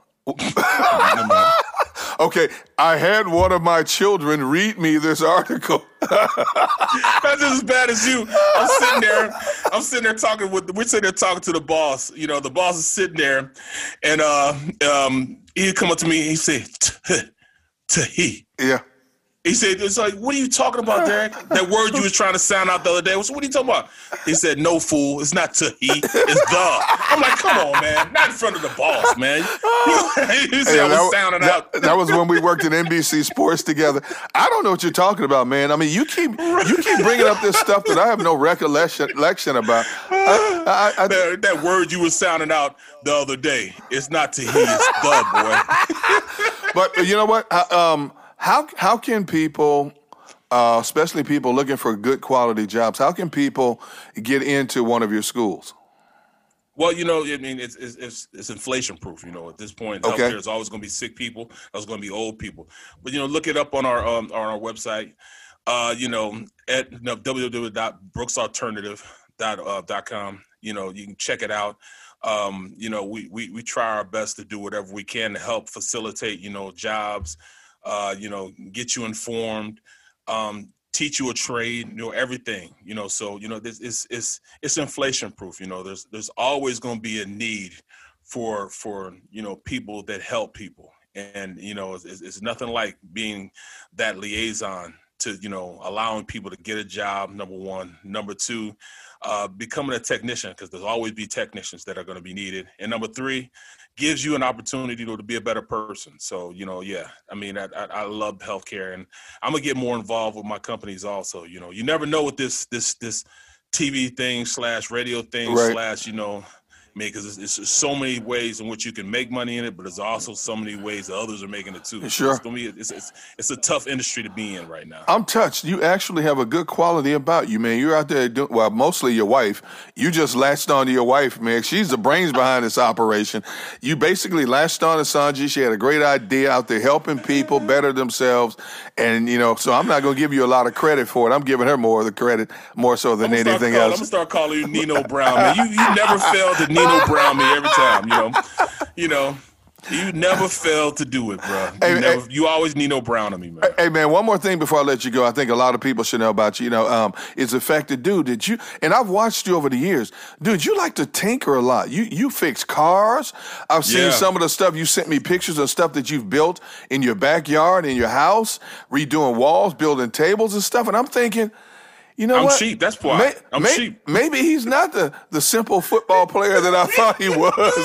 Okay, I had one of my children read me this article. That's just as bad as you. I'm sitting there talking to the boss. You know, the boss is sitting there, and he'd come up to me and he said, "Tahi." Yeah. He said, it's like, what are you talking about, Derek? That word you was trying to sound out the other day. What are you talking about? He said, no, fool. It's not to he. It's the. I'm like, come on, man. Not in front of the boss, man. He said I was sounding out. That was when we worked at NBC Sports together. I don't know what you're talking about, man. I mean, you keep bringing up this stuff that I have no recollection about. That word you was sounding out the other day. It's not to he. It's the, boy. But you know what? How can people, especially people looking for good quality jobs, how can people get into one of your schools? Well, you know, I mean, it's inflation proof. You know, at this point, healthcare is always going to be sick people. There's going to be old people. But you know, look it up on our website. You know, at www.brooksalternative.com. You know, you can check it out. You know, we try our best to do whatever we can to help facilitate, you know, jobs. You know, get you informed, teach you a trade, you know, everything, you know. So, you know, this is it's inflation proof. You know, there's always going to be a need for you know, people that help people, and you know, it's nothing like being that liaison to, you know, allowing people to get a job. Number one, number two, becoming a technician, because there's always be technicians that are going to be needed, and number three, gives you an opportunity to be a better person. So, you know, yeah, I mean, I love healthcare, and I'm gonna get more involved with my companies also. You know, you never know what this TV thing / radio thing / you know, I mean, because it's so many ways in which you can make money in it, but there's also so many ways that others are making it too. Sure. So it's a tough industry to be in right now. I'm touched. You actually have a good quality about you, man. You're out there doing, well, mostly your wife. You just latched on to your wife, man. She's the brains behind this operation. You basically latched on to Sanji. She had a great idea out there helping people better themselves. And, you know, so I'm not going to give you a lot of credit for it. I'm giving her more of the credit, more so than anything else. I'm going to start calling you Nino Brown, man. You never failed to Nino Brown me every time, you know, you never failed to do it, bro. You always Nino Brown on me, man. Hey, man, one more thing before I let you go. I think a lot of people should know about you. You know, is the fact that, dude, and I've watched you over the years, dude, you like to tinker a lot. You fix cars. I've seen some of the stuff you sent me pictures of stuff that you've built in your backyard, in your house, redoing walls, building tables and stuff. And I'm thinking, you know I'm what? cheap. That's why. I'm cheap. Maybe he's not the simple football player that I thought he was.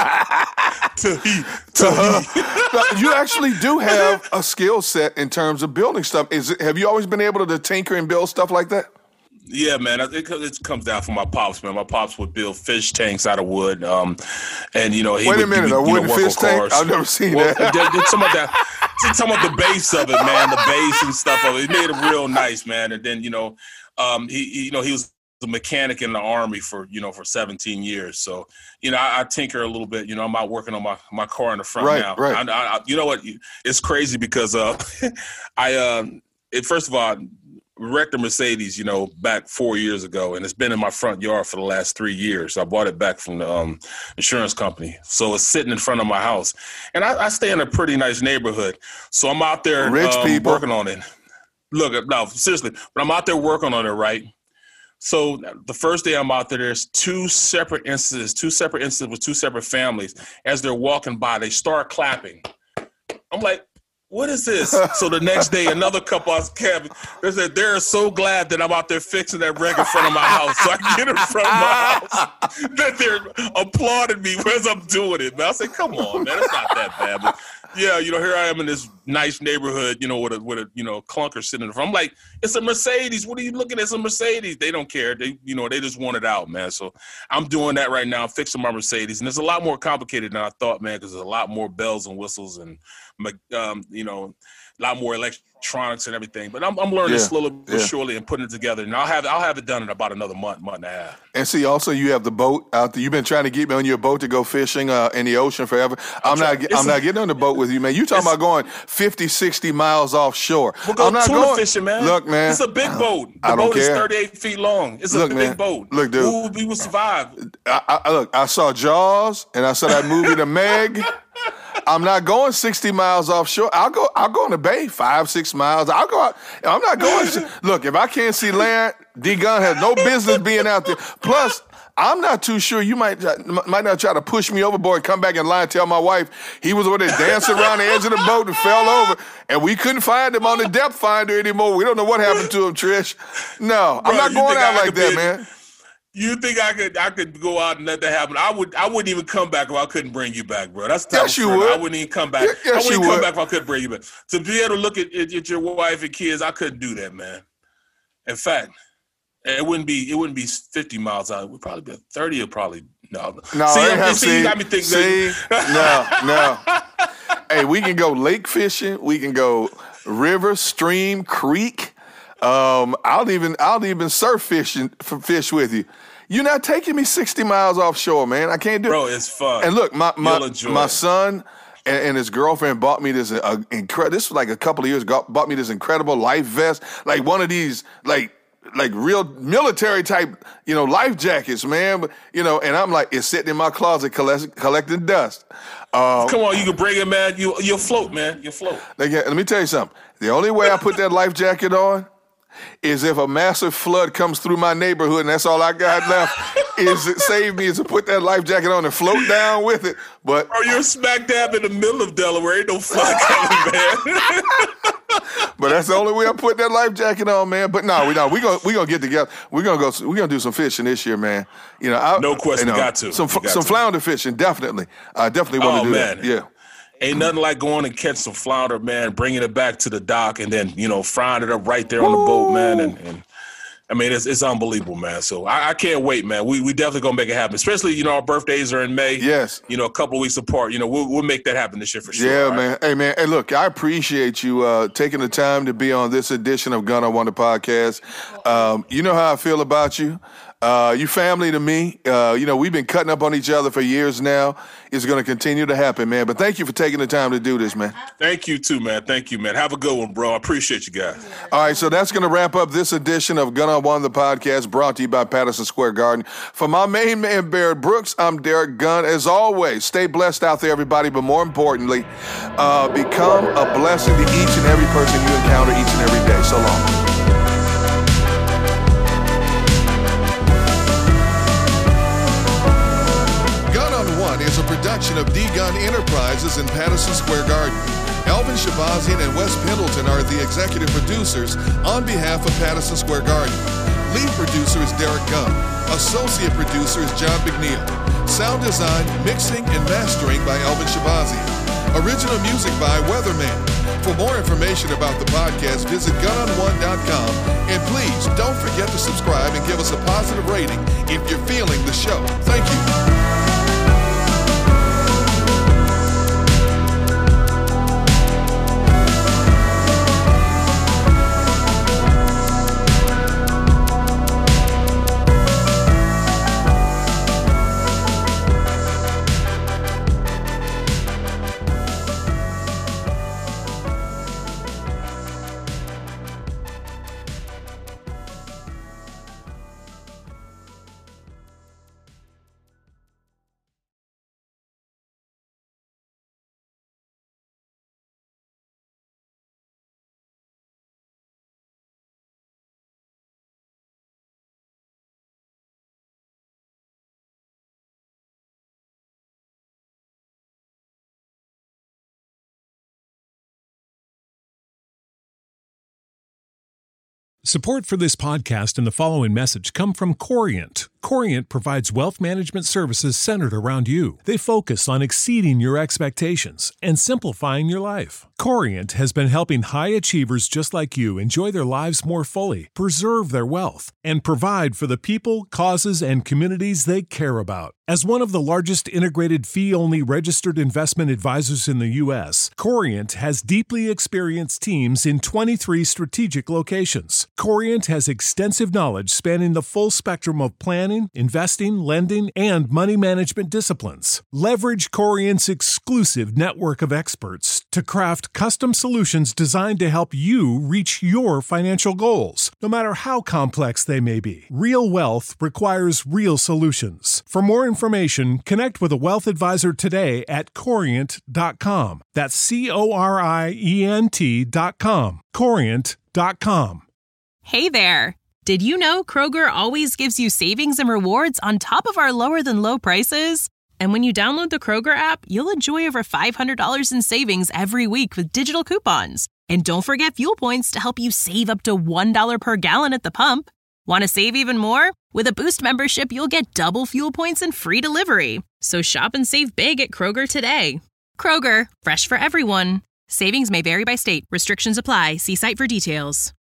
You actually do have a skill set in terms of building stuff. Have you always been able to tinker and build stuff like that? Yeah, man. It comes down from my pops, man. My pops would build fish tanks out of wood, and you know he Wait would a minute, a wooden fish tank? I've never seen that. Some of the base of it, man. The base and stuff of it. He made it real nice, man. And then you know, he was the mechanic in the Army for 17 years. So, you know, I tinker a little bit. You know, I'm out working on my car in the front now. Right. I, you know what? It's crazy because first of all, wrecked a Mercedes, you know, back 4 years ago, and it's been in my front yard for the last 3 years. I bought it back from the insurance company. So it's sitting in front of my house. And I stay in a pretty nice neighborhood. So I'm out there working on it. Look, no, seriously, but I'm out there working on it, right? So the first day I'm out there, there's two separate incidents with two separate families. As they're walking by, they start clapping. I'm like, what is this? So the next day, another couple I was cabbing. They said they're so glad that I'm out there fixing that wreck in front of my house. So I get in front of my house that they're applauding me as I'm doing it. Man, I said, come on, man, it's not that bad. But yeah, you know, here I am in this nice neighborhood, you know, with a clunker sitting in front. I'm like, it's a Mercedes. What are you looking at? It's a Mercedes. They don't care. They just want it out, man. So I'm doing that right now, fixing my Mercedes, and it's a lot more complicated than I thought, man, because there's a lot more bells and whistles and a lot more electrical electronics and everything. But I'm learning slowly but surely and putting it together. And I'll have it done in about another month and a half. And see, also you have the boat out there. You've been trying to get me on your boat to go fishing in the ocean forever. I'm not getting on the boat with you, man. You talking about going 50, 60 miles offshore. We'll go tuna fishing, man. Look, man. It's a big boat. The boat is 38 feet long. It's a big boat. Look, dude. We will survive. I saw Jaws, and I saw that movie, The Meg. I'm not going 60 miles offshore. I'll go in the bay 5-6 miles. I'll go out. I'm not going. Look, if I can't see land, D Gun has no business being out there. Plus, I'm not too sure. You might not try to push me overboard and come back and lie and tell my wife he was over there dancing around the edge of the boat and fell over, and we couldn't find him on the depth finder anymore. We don't know what happened to him, Trish. No, I'm not going out like that, man. You think I could go out and let that happen? I wouldn't even come back if I couldn't bring you back, bro. That's the type of friend. I wouldn't even come back. I wouldn't even come back if I couldn't bring you back. To be able to look at your wife and kids, I couldn't do that, man. In fact, it wouldn't be 50 miles out. It would probably be 30 or probably no. See, you got me thinking. No. Hey, we can go lake fishing. We can go river, stream, creek. I'll even surf fish with you. You're not taking me 60 miles offshore, man. I can't do it. Bro, it's fun. And look, my son and his girlfriend bought me this incredible. This was like a couple of years ago. Bought me this incredible life vest, like one of these like real military type, life jackets, man. But, and I'm like, it's sitting in my closet collecting dust. Come on, you can bring it, man. You'll float, man. You'll float. Let me tell you something. The only way I put that life jacket on is if a massive flood comes through my neighborhood and that's all I got left is it saved me is to put that life jacket on and float down with it. But you're smack dab in the middle of Delaware. Ain't no flood coming, man. But that's the only way I put that life jacket on, man. But no, we gonna get together. We're gonna do some fishing this year, man. No question, got to. Some flounder fishing, definitely. I definitely want to do that. Yeah. Ain't nothing like going and catch some flounder, man, bringing it back to the dock and then, frying it up right there on the boat, man. And I mean, it's unbelievable, man. So I can't wait, man. We definitely going to make it happen, especially, our birthdays are in May. Yes. A couple of weeks apart. We'll make that happen this year for sure. Yeah, right? man. Hey, man. Hey, look, I appreciate you taking the time to be on this edition of Gun on One, the podcast. You know how I feel about you. You family to me. We've been cutting up on each other for years now. It's going to continue to happen, man. But thank you for taking the time to do this, man. Thank you, too, man. Thank you, man. Have a good one, bro. I appreciate you guys. All right, so that's going to wrap up this edition of Gun on One, the podcast, brought to you by Patterson Square Garden. For my main man, Barrett Brooks, I'm Derek Gunn. As always, stay blessed out there, everybody. But more importantly, become a blessing to each and every person you encounter each and every day. So long. Is a production of D-Gun Enterprises in Patterson Square Garden. Elvin Shabazian and Wes Pendleton are the executive producers on behalf of Patterson Square Garden. Lead producer is Derek Gunn. Associate producer is John McNeil. Sound design, mixing, and mastering by Elvin Shabazian. Original music by Weatherman. For more information about the podcast, visit gunonone.com. And please don't forget to subscribe and give us a positive rating if you're feeling the show. Thank you. Support for this podcast and the following message come from Corient. Corient provides wealth management services centered around you. They focus on exceeding your expectations and simplifying your life. Corient has been helping high achievers just like you enjoy their lives more fully, preserve their wealth, and provide for the people, causes, and communities they care about. As one of the largest integrated fee-only registered investment advisors in the U.S., Corient has deeply experienced teams in 23 strategic locations. Corient has extensive knowledge spanning the full spectrum of planning, investing, lending, and money management disciplines. Leverage Corient's exclusive network of experts to craft custom solutions designed to help you reach your financial goals, no matter how complex they may be. Real wealth requires real solutions. For more information, connect with a wealth advisor today at Corient.com. That's Corient.com. Corient.com. Hey there! Did you know Kroger always gives you savings and rewards on top of our lower than low prices? And when you download the Kroger app, you'll enjoy over $500 in savings every week with digital coupons. And don't forget fuel points to help you save up to $1 per gallon at the pump. Want to save even more? With a Boost membership, you'll get double fuel points and free delivery. So shop and save big at Kroger today. Kroger, fresh for everyone. Savings may vary by state. Restrictions apply. See site for details.